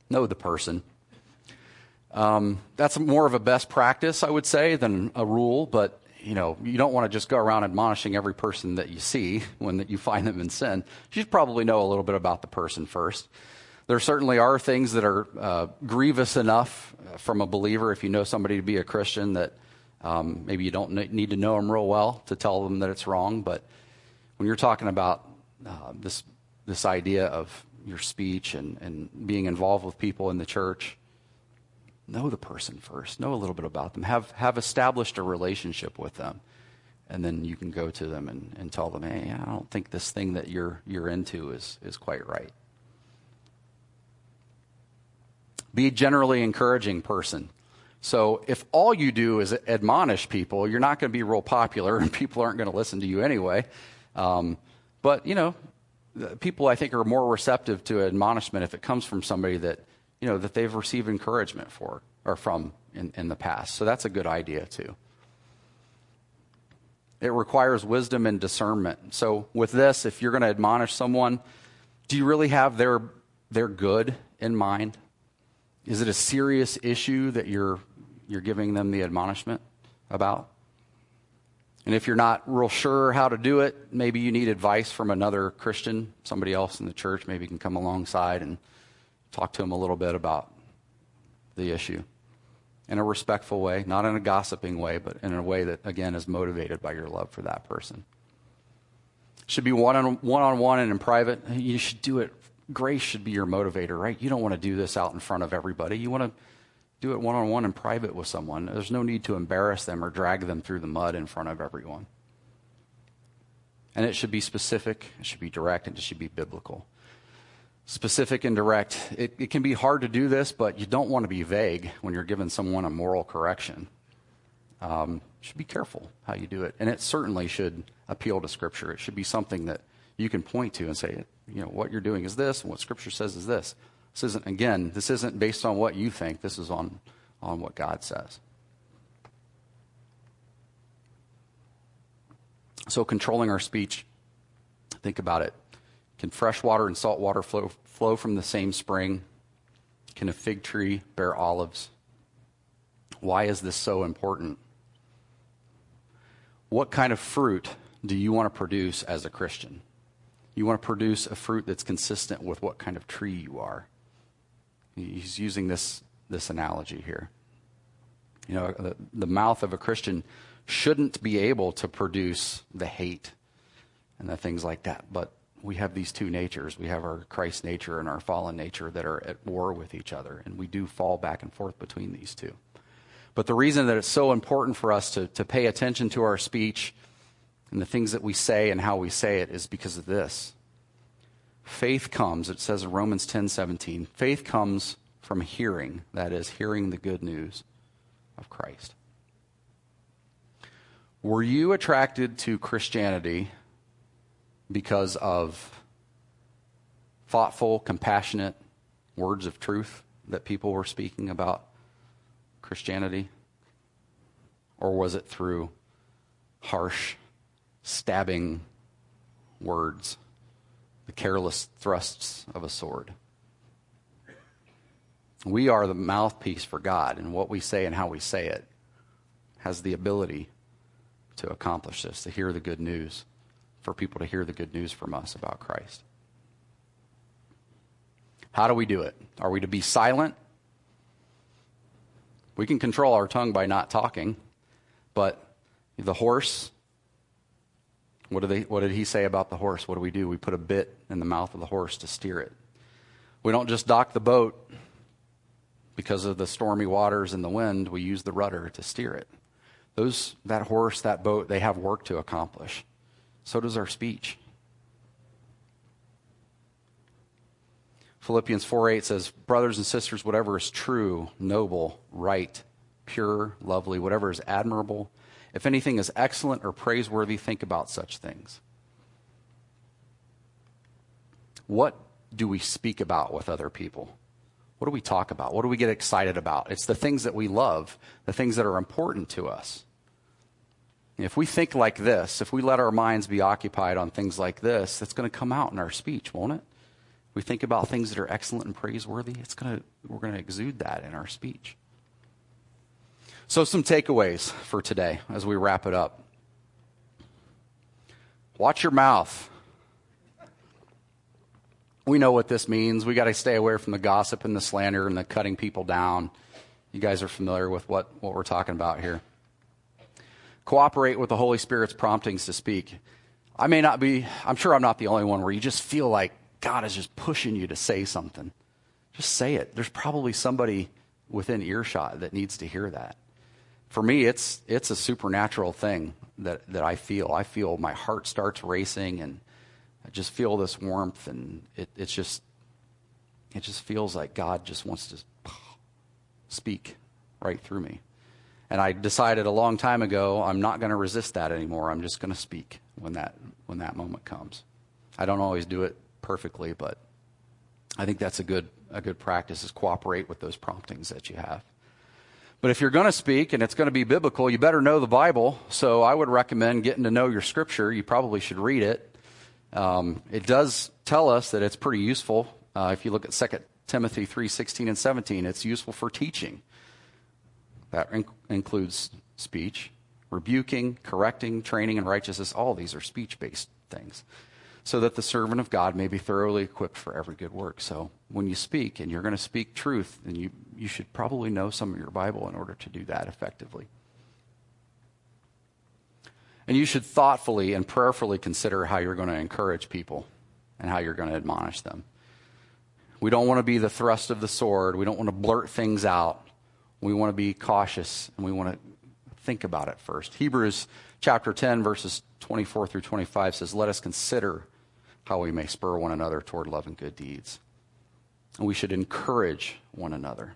Know the person. That's more of a best practice, I would say, than a rule, but you don't want to just go around admonishing every person that you see when you find them in sin. You should probably know a little bit about the person first. There certainly are things that are grievous enough from a believer, if you know somebody to be a Christian, that maybe you don't need to know them real well to tell them that it's wrong. But when you're talking about this idea of your speech and being involved with people in the church, know the person first. Know a little bit about them. Have established a relationship with them. And then you can go to them and tell them, hey, I don't think this thing that you're into is quite right. Be a generally encouraging person. So if all you do is admonish people, you're not going to be real popular and people aren't going to listen to you anyway. But, people I think are more receptive to admonishment if it comes from somebody that, that they've received encouragement from in the past. So that's a good idea too. It requires wisdom and discernment. So with this, if you're going to admonish someone, do you really have their good in mind? Is it a serious issue that you're giving them the admonishment about? And if you're not real sure how to do it, maybe you need advice from another Christian, somebody else in the church. Maybe can come alongside and talk to them a little bit about the issue in a respectful way, not in a gossiping way, but in a way that, again, is motivated by your love for that person. Should be one-on-one and in private. You should do it. Grace should be your motivator, right? You don't want to do this out in front of everybody. You want to do it one-on-one in private with someone. There's no need to embarrass them or drag them through the mud in front of everyone. And it should be specific, it should be direct, and it should be biblical. Specific and direct. It can be hard to do this, but you don't want to be vague when you're giving someone a moral correction. You should be careful how you do it. And it certainly should appeal to Scripture. It should be something that you can point to and say, what you're doing is this, and what Scripture says is this. This isn't based on what you think. This is on what God says. So controlling our speech, think about it. Can fresh water and salt water flow from the same spring? Can a fig tree bear olives? Why is this so important? What kind of fruit do you want to produce as a Christian? You want to produce a fruit that's consistent with what kind of tree you are. He's using this analogy here. The mouth of a Christian shouldn't be able to produce the hate and the things like that. But we have these two natures. We have our Christ nature and our fallen nature that are at war with each other. And we do fall back and forth between these two. But the reason that it's so important for us to pay attention to our speech and the things that we say and how we say it is because of this. Faith comes, it says in Romans 10:17, faith comes from hearing, that is, hearing the good news of Christ. Were you attracted to Christianity because of thoughtful, compassionate words of truth that people were speaking about Christianity? Or was it through harsh, stabbing words, the careless thrusts of a sword? We are the mouthpiece for God, and what we say and how we say it has the ability to accomplish this, to hear the good news, for people to hear the good news from us about Christ. How do we do it? Are we to be silent? We can control our tongue by not talking, but the horse, what did he say about the horse? What do? We put a bit in the mouth of the horse to steer it. We don't just dock the boat because of the stormy waters and the wind. We use the rudder to steer it. That horse, that boat, they have work to accomplish. So does our speech. Philippians 4:8 says, brothers and sisters, whatever is true, noble, right, pure, lovely, whatever is admirable, if anything is excellent or praiseworthy, think about such things. What do we speak about with other people? What do we talk about? What do we get excited about? It's the things that we love, the things that are important to us. If we think like this, if we let our minds be occupied on things like this, it's going to come out in our speech, won't it? We think about things that are excellent and praiseworthy. We're going to exude that in our speech. So some takeaways for today as we wrap it up. Watch your mouth. We know what this means. We got to stay away from the gossip and the slander and the cutting people down. You guys are familiar with what we're talking about here. Cooperate with the Holy Spirit's promptings to speak. I'm sure I'm not the only one where you just feel like God is just pushing you to say something. Just say it. There's probably somebody within earshot that needs to hear that. For me, it's a supernatural thing that I feel. I feel my heart starts racing, and I just feel this warmth, and it just feels like God just wants to speak right through me. And I decided a long time ago, I'm not going to resist that anymore. I'm just going to speak when that moment comes. I don't always do it perfectly, but I think that's a good practice, is cooperate with those promptings that you have. But if you're going to speak and it's going to be biblical, you better know the Bible. So I would recommend getting to know your scripture. You probably should read it. It does tell us that it's pretty useful. If you look at 2 Timothy 3:16 and 17, it's useful for teaching. That includes speech, rebuking, correcting, training in righteousness. All these are speech-based things, so that the servant of God may be thoroughly equipped for every good work. So when you speak, and you're going to speak truth, then you should probably know some of your Bible in order to do that effectively. And you should thoughtfully and prayerfully consider how you're going to encourage people and how you're going to admonish them. We don't want to be the thrust of the sword. We don't want to blurt things out. We want to be cautious, and we want to think about it first. Hebrews chapter 10, verses 24 through 25 says, "Let us consider how we may spur one another toward love and good deeds." And we should encourage one another.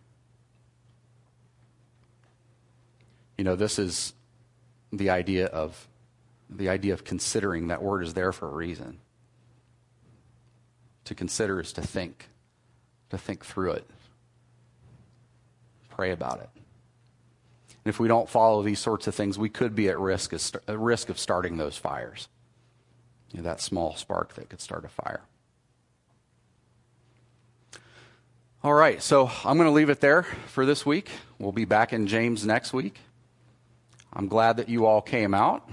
You know, this is the idea of considering. That word is there for a reason. To consider is to think through it. Pray about it. And if we don't follow these sorts of things, we could be at risk of starting those fires. You know, that small spark that could start a fire. All right, so I'm going to leave it there for this week. We'll be back in James next week. I'm glad that you all came out.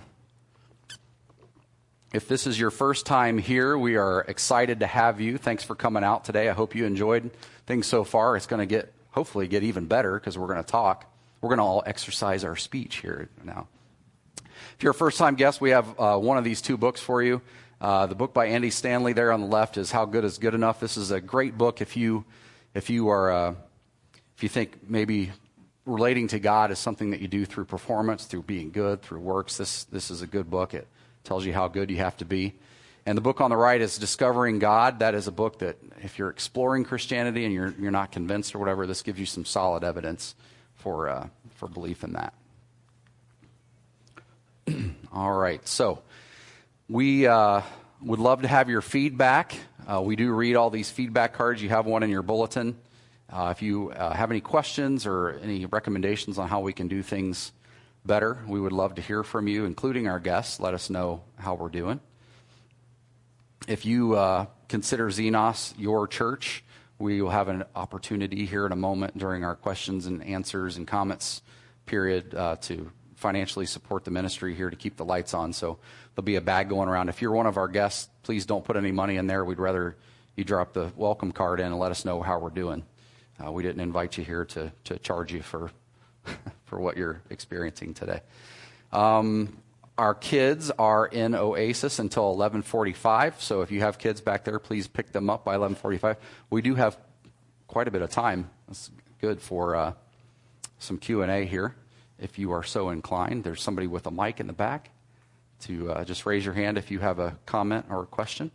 If this is your first time here, we are excited to have you. Thanks for coming out today. I hope you enjoyed things so far. It's going to hopefully get even better, because we're going to talk. We're going to all exercise our speech here now. If you're a first-time guest, we have one of these two books for you. The book by Andy Stanley there on the left is How Good is Good Enough. This is a great book if you think maybe relating to God is something that you do through performance, through being good, through works. This is a good book. It tells you how good you have to be. And the book on the right is Discovering God. That is a book that if you're exploring Christianity and you're not convinced or whatever, this gives you some solid evidence for belief in that. All right, so we would love to have your feedback. We do read all these feedback cards. You have one in your bulletin. If you have any questions or any recommendations on how we can do things better, we would love to hear from you, including our guests. Let us know how we're doing. If you consider Xenos your church, we will have an opportunity here in a moment during our questions and answers and comments period to financially support the ministry here to keep the lights on. So there'll be a bag going around. If you're one of our guests, please don't put any money in there. We'd rather you drop the welcome card in and let us know how we're doing. We didn't invite you here to charge you for for what you're experiencing today. Our kids are in Oasis until 11:45, so if you have kids back there, please pick them up by 11:45. We do have quite a bit of time. That's good for some Q&A here, if you are so inclined. There's somebody with a mic in the back to just raise your hand if you have a comment or a question.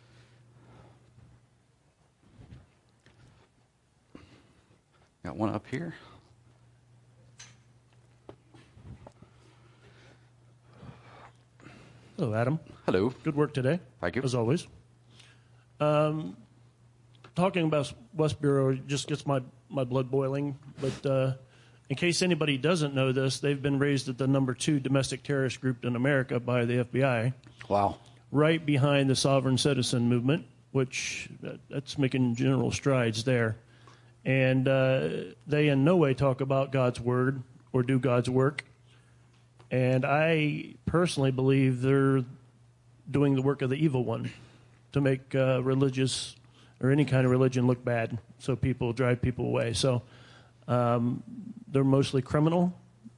Got one up here. Hello, Adam. Hello. Good work today. Thank you. As always. Talking about West Bureau just gets my blood boiling. But in case anybody doesn't know this, they've been raised at the number 2 domestic terrorist group in America by the FBI. Wow. Right behind the sovereign citizen movement, which that's making general strides there. And they in no way talk about God's word or do God's work. And I personally believe they're doing the work of the evil one to make religious or any kind of religion look bad, so people drive people away. So they're mostly criminal.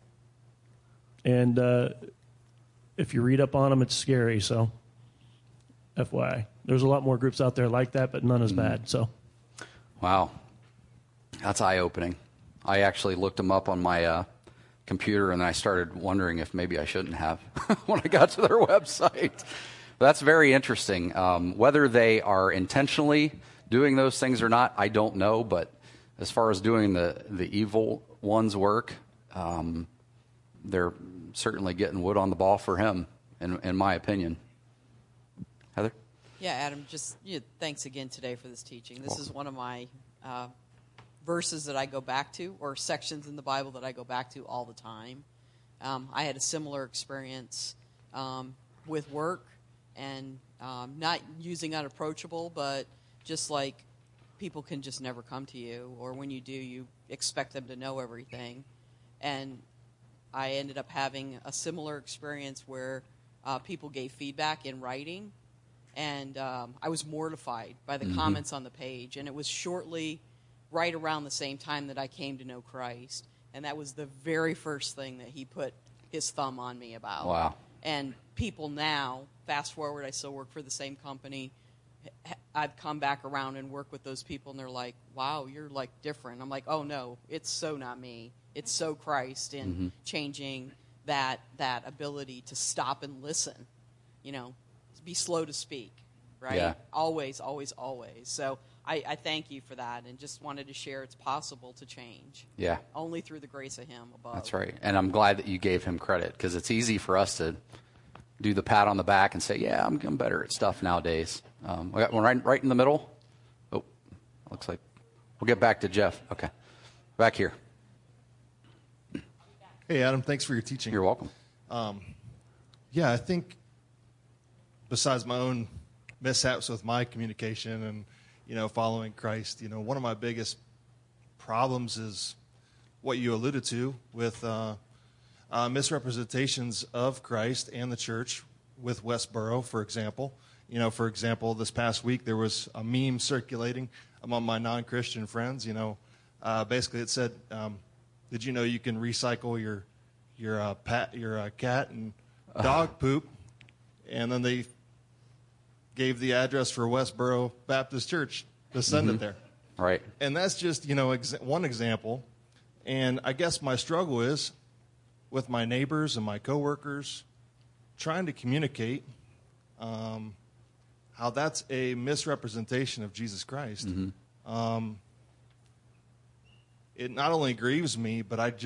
And if you read up on them, it's scary. So FYI. There's a lot more groups out there like that, but none as bad. So, wow. That's eye-opening. I actually looked them up on my computer, and I started wondering if maybe I shouldn't have when I got to their website. But that's very interesting. Whether they are intentionally doing those things or not, I don't know. But as far as doing the evil one's work, they're certainly getting wood on the ball for him, in my opinion. Heather? Yeah, Adam, thanks again today for this teaching. This is one of my verses that I go back to, or sections in the Bible that I go back to all the time. I had a similar experience with work, and not using unapproachable, but just like people can just never come to you, or when you do, you expect them to know everything. And I ended up having a similar experience where people gave feedback in writing, and I was mortified by the comments on the page. And it was shortly right around the same time that I came to know Christ. And that was the very first thing that he put his thumb on me about. Wow. And people now, fast forward, I still work for the same company. I've come back around and work with those people, and they're like, wow, you're like different. I'm like, oh no, it's so not me. It's so Christ in changing that ability to stop and listen, be slow to speak, right? Yeah. Always, always, always. So I thank you for that, and just wanted to share it's possible to change. Yeah. Only through the grace of him above. That's right. And I'm glad that you gave him credit, because it's easy for us to do the pat on the back and say, yeah, I'm better at stuff nowadays. We got one right in the middle. Oh, looks like we'll get back to Jeff. Okay. Back here. Hey, Adam, thanks for your teaching. You're welcome. Yeah, I think besides my own mishaps with my communication and, following Christ, one of my biggest problems is what you alluded to with misrepresentations of Christ and the church with Westboro, for example. For example, this past week there was a meme circulating among my non-Christian friends. Basically it said, did you know you can recycle your cat and dog poop? And then they gave the address for Westboro Baptist Church to send it there. Right. And that's just, one example. And I guess my struggle is with my neighbors and my coworkers trying to communicate how that's a misrepresentation of Jesus Christ. It not only grieves me, but I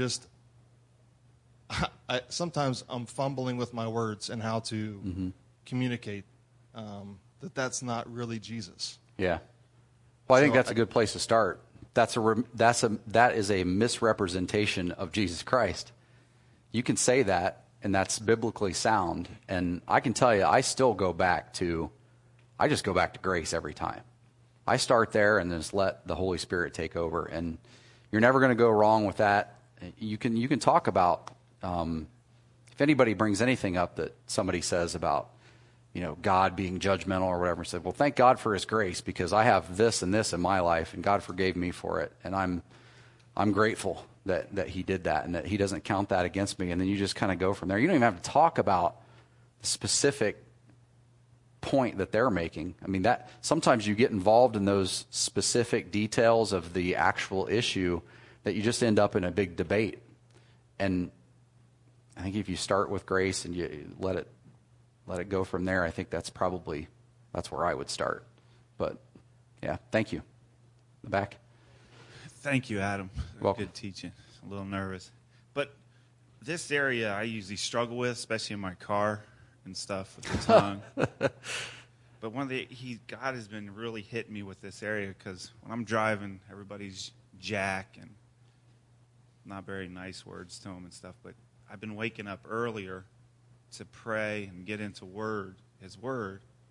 sometimes I'm fumbling with my words and how to communicate that's not really Jesus. Yeah. Well, I think that's a good place to start. That is a misrepresentation of Jesus Christ. You can say that, and that's biblically sound. And I can tell you, I just go back to grace every time. I start there and just let the Holy Spirit take over. And you're never going to go wrong with that. You can talk about, if anybody brings anything up that somebody says about, God being judgmental or whatever, say, well, thank God for his grace, because I have this and this in my life, and God forgave me for it. And I'm grateful that he did that, and that he doesn't count that against me. And then you just kind of go from there. You don't even have to talk about the specific point that they're making. I mean, that sometimes you get involved in those specific details of the actual issue that you just end up in a big debate. And I think if you start with grace and you let it go from there, I think that's where I would start. But yeah, thank you. The back. Thank you, Adam. Welcome. Good teaching. A little nervous. But this area I usually struggle with, especially in my car and stuff with the tongue. But God has been really hitting me with this area, because when I'm driving, everybody's jack and not very nice words to them and stuff. But I've been waking up earlier to pray and get into his word.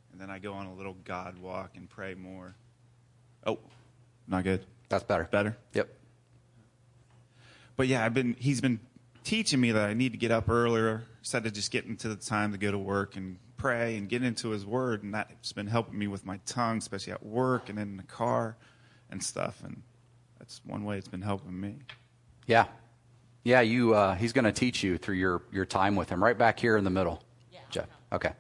and then I go on a little God walk and pray more. Oh, not good. That's better. Better? Yep. But yeah, he's been teaching me that I need to get up earlier instead of just getting to the time to go to work and pray and get into his word. And that's been helping me with my tongue, especially at work and in the car and stuff. And that's one way it's been helping me. Yeah. Yeah, he's going to teach you through your time with him. Right back here in the middle, Yeah. Jeff. Okay.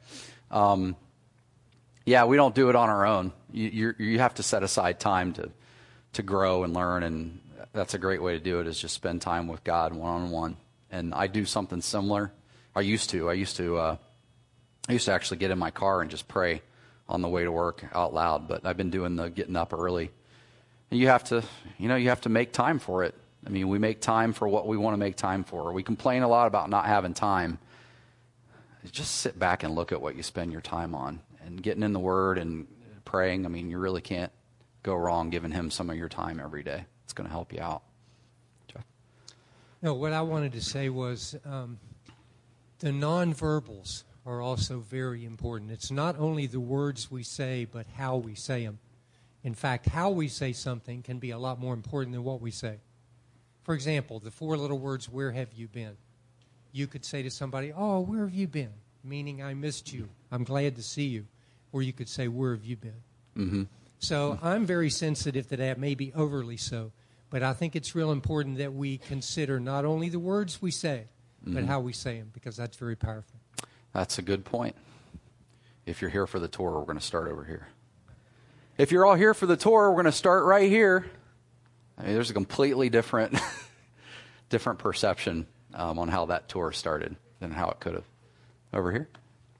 Yeah, we don't do it on our own. You have to set aside time to grow and learn, and that's a great way to do it, is just spend time with God one-on-one. And I do something similar. I used to actually get in my car and just pray on the way to work out loud, but I've been doing the getting up early. And you have to make time for it. I mean, we make time for what we want to make time for. We complain a lot about not having time. Just sit back and look at what you spend your time on, and getting in the Word and praying. I mean, you really can't go wrong giving him some of your time every day. It's going to help you out. Jeff? No, what I wanted to say was the nonverbals are also very important. It's not only the words we say, but how we say them. In fact, how we say something can be a lot more important than what we say. For example, the 4 little words, where have you been? You could say to somebody, oh, where have you been? Meaning, I missed you. I'm glad to see you. Or you could say, where have you been? Mm-hmm. So I'm very sensitive to that, maybe overly so. But I think it's real important that we consider not only the words we say, but how we say them, because that's very powerful. That's a good point. If you're here for the tour, we're going to start over here. If you're all here for the tour, we're going to start right here. I mean, there's a completely different perception on how that tour started than how it could have. Over here.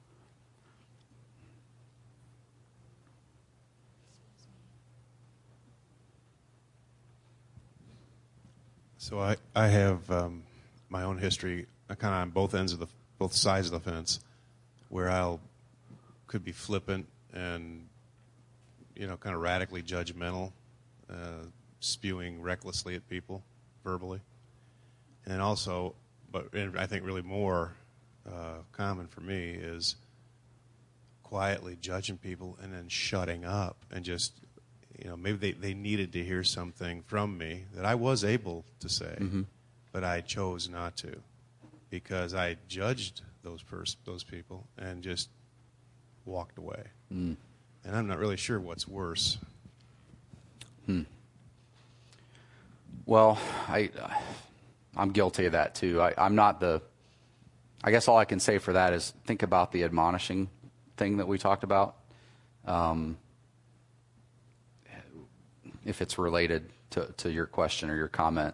So I have my own history kind of on both sides of the fence, where could be flippant and kind of radically judgmental, spewing recklessly at people verbally, and then also, and I think really more common for me is quietly judging people and then shutting up and just. Maybe they needed to hear something from me that I was able to say, but I chose not to because I judged those people and just walked away. And I'm not really sure what's worse. Well, I'm guilty of that too. I'm not I guess all I can say for that is think about the admonishing thing that we talked about. If it's related to your question or your comment,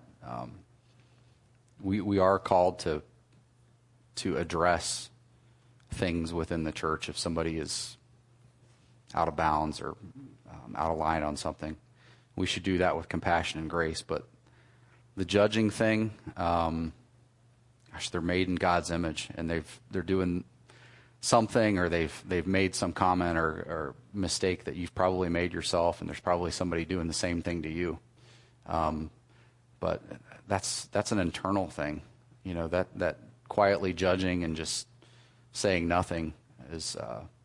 we are called to address things within the church if somebody is out of bounds or out of line on something. We should do that with compassion and grace. But the judging thing, they're made in God's image, and they're doing something, or they've made some comment or mistake that you've probably made yourself, and there's probably somebody doing the same thing to you. But that's an internal thing, that quietly judging and just saying nothing is.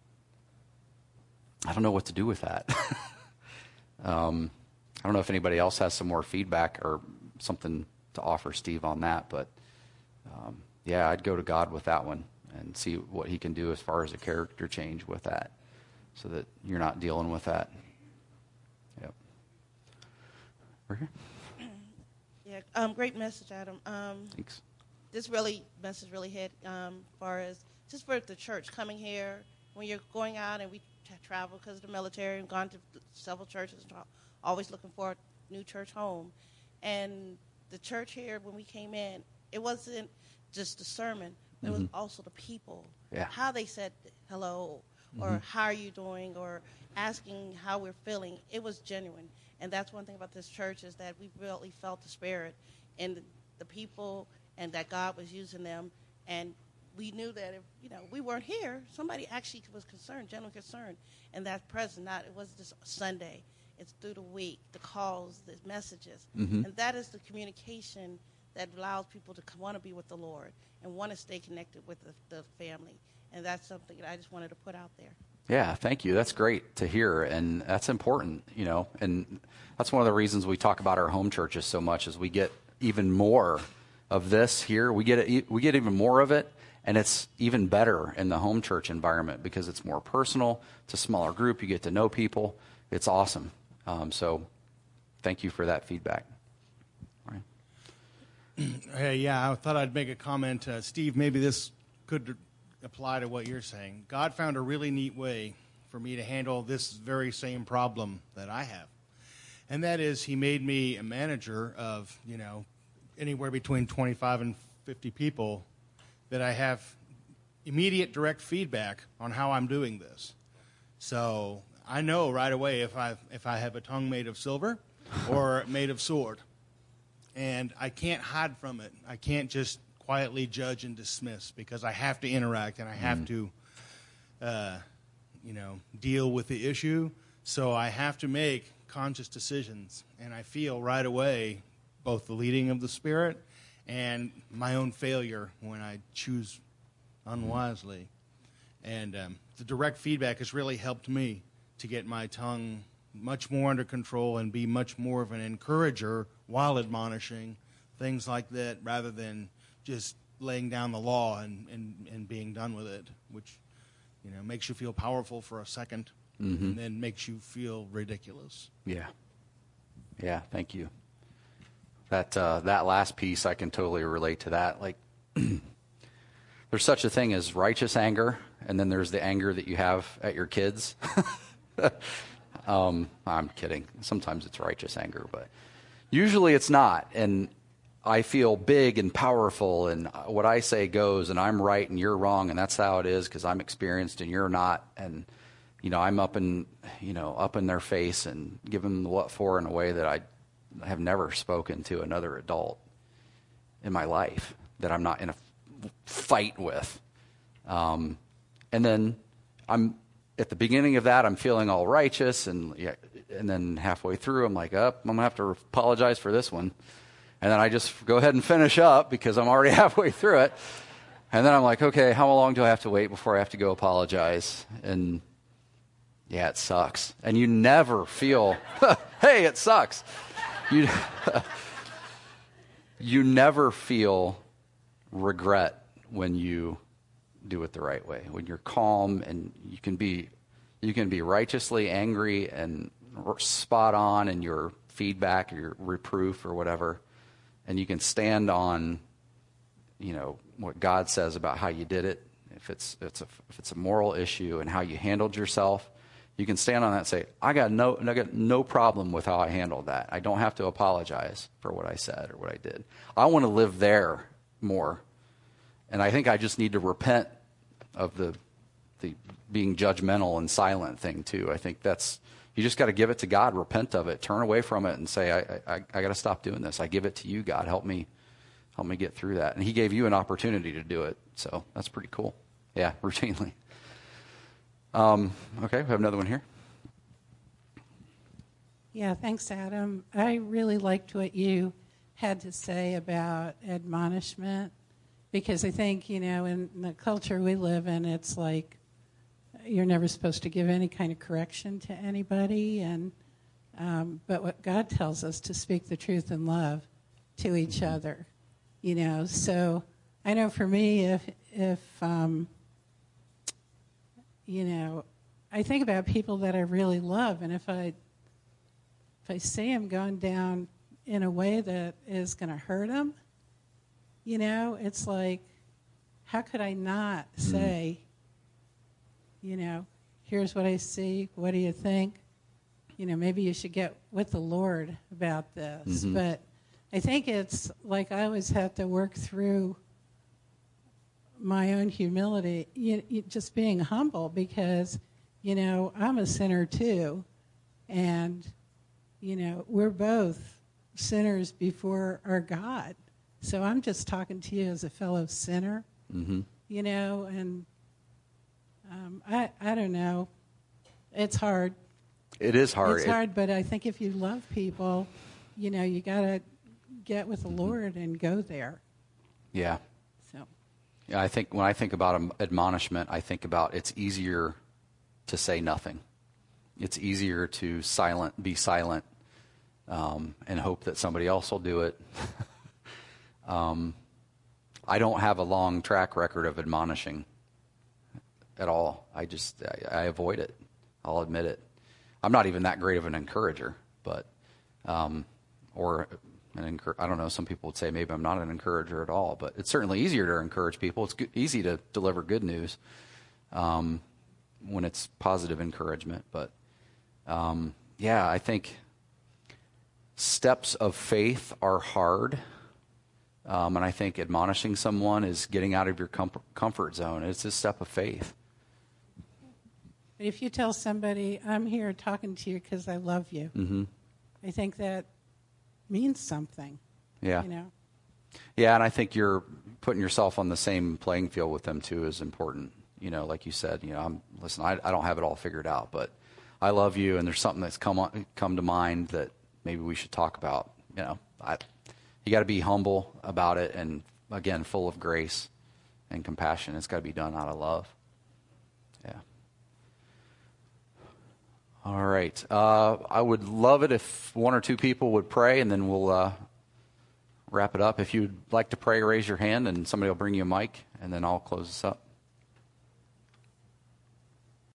I don't know what to do with that. I don't know if anybody else has some more feedback or something to offer Steve on that, but yeah, I'd go to God with that one and see what he can do as far as a character change with that, so that you're not dealing with that. Yep. We're here. Yeah, great message, Adam. Thanks. This message really hit far as just for the church coming here when you're going out, and we travel because of the military and gone to several churches, always looking for a new church home. And the church here, when we came in, it wasn't just the sermon. It was also the people, how they said hello, or how are you doing, or asking how we're feeling. It was genuine. And that's one thing about this church, is that we really felt the spirit in the people, and that God was using them. And we knew that if we weren't here, somebody actually was concerned, genuinely concerned. And that's present. It wasn't just Sunday. It's through the week, the calls, the messages. And that is the communication that allows people to want to be with the Lord and want to stay connected with the family. And that's something that I just wanted to put out there. Yeah, thank you. That's great to hear, and that's important, and that's one of the reasons we talk about our home churches so much is we get even more of this here. We get even more of it, and it's even better in the home church environment because it's more personal. It's a smaller group. You get to know people. It's awesome. So thank you for that feedback. All right. Hey, yeah, I thought I'd make a comment. Steve, maybe this could apply to what you're saying. God found a really neat way for me to handle this very same problem that I have. And that is he made me a manager of, anywhere between 25 and 50 people that I have immediate direct feedback on how I'm doing this. So I know right away if I have a tongue made of silver or made of sword. And I can't hide from it. I can't just quietly judge and dismiss because I have to interact and I have to, deal with the issue. So I have to make conscious decisions. And I feel right away both the leading of the Spirit and my own failure when I choose unwisely. And the direct feedback has really helped me to get my tongue much more under control and be much more of an encourager while admonishing, things like that, rather than just laying down the law and being done with it, which makes you feel powerful for a second and then makes you feel ridiculous. Yeah, thank you. That last piece, I can totally relate to that. Like, there's such a thing as righteous anger, and then there's the anger that you have at your kids. I'm kidding. Sometimes it's righteous anger, but usually it's not. And I feel big and powerful, and what I say goes, and I'm right and you're wrong, and that's how it is because I'm experienced and you're not. And I'm up in their face and give them the what for in a way that I have never spoken to another adult in my life that I'm not in a fight with. And then I'm at the beginning of that, I'm feeling all righteous, and then halfway through, I'm like, I'm going to have to apologize for this one. And then I just go ahead and finish up because I'm already halfway through it. And then I'm like, okay, how long do I have to wait before I have to go apologize? And yeah, it sucks. And you never feel, hey, it sucks. You never feel regret when you do it the right way. When you're calm and you can be righteously angry and spot on in your feedback or your reproof or whatever, and you can stand on, what God says about how you did it. If it's a moral issue and how you handled yourself, you can stand on that and say, I got no problem with how I handled that. I don't have to apologize for what I said or what I did. I want to live there more. And I think I just need to repent of the being judgmental and silent thing too. I think you just got to give it to God, repent of it, turn away from it, and say, I got to stop doing this. I give it to you, God. Help me get through that. And He gave you an opportunity to do it, so that's pretty cool. Yeah, routinely. Okay, we have another one here. Yeah, thanks, Adam. I really liked what you had to say about admonishment, because I think, in the culture we live in, it's like you're never supposed to give any kind of correction to anybody, and but what God tells us to speak the truth in love to each other, So I know for me, if I think about people that I really love, and if I see them going down in a way that is going to hurt them, it's like, how could I not say, here's what I see, what do you think? Maybe you should get with the Lord about this. Mm-hmm. But I think it's like I always have to work through my own humility, just being humble, because, I'm a sinner too. And, we're both sinners before our God. So I'm just talking to you as a fellow sinner, and I don't know. It's hard. It is hard. It's hard, but I think if you love people, you got to get with the Lord and go there. Yeah. So. Yeah, I think when I think about admonishment, I think about it's easier to say nothing. It's easier to be silent, and hope that somebody else will do it. I don't have a long track record of admonishing at all. I avoid it. I'll admit it. I'm not even that great of an encourager, but, I don't know, some people would say maybe I'm not an encourager at all, but it's certainly easier to encourage people. It's easy to deliver good news when it's positive encouragement. But, I think steps of faith are hard, and I think admonishing someone is getting out of your comfort zone. It's a step of faith. If you tell somebody, I'm here talking to you because I love you, Mm-hmm. I think that means something. Yeah. You know? Yeah, and I think you're putting yourself on the same playing field with them too is important. You know, like you said, I don't have it all figured out, but I love you, and there's something that's come to mind that maybe we should talk about. You know, you got to be humble about it, and again, full of grace and compassion. It's got to be done out of love. Yeah. All right. I would love it if one or two people would pray, and then we'll wrap it up. If you'd like to pray, raise your hand, and somebody will bring you a mic, and then I'll close this up.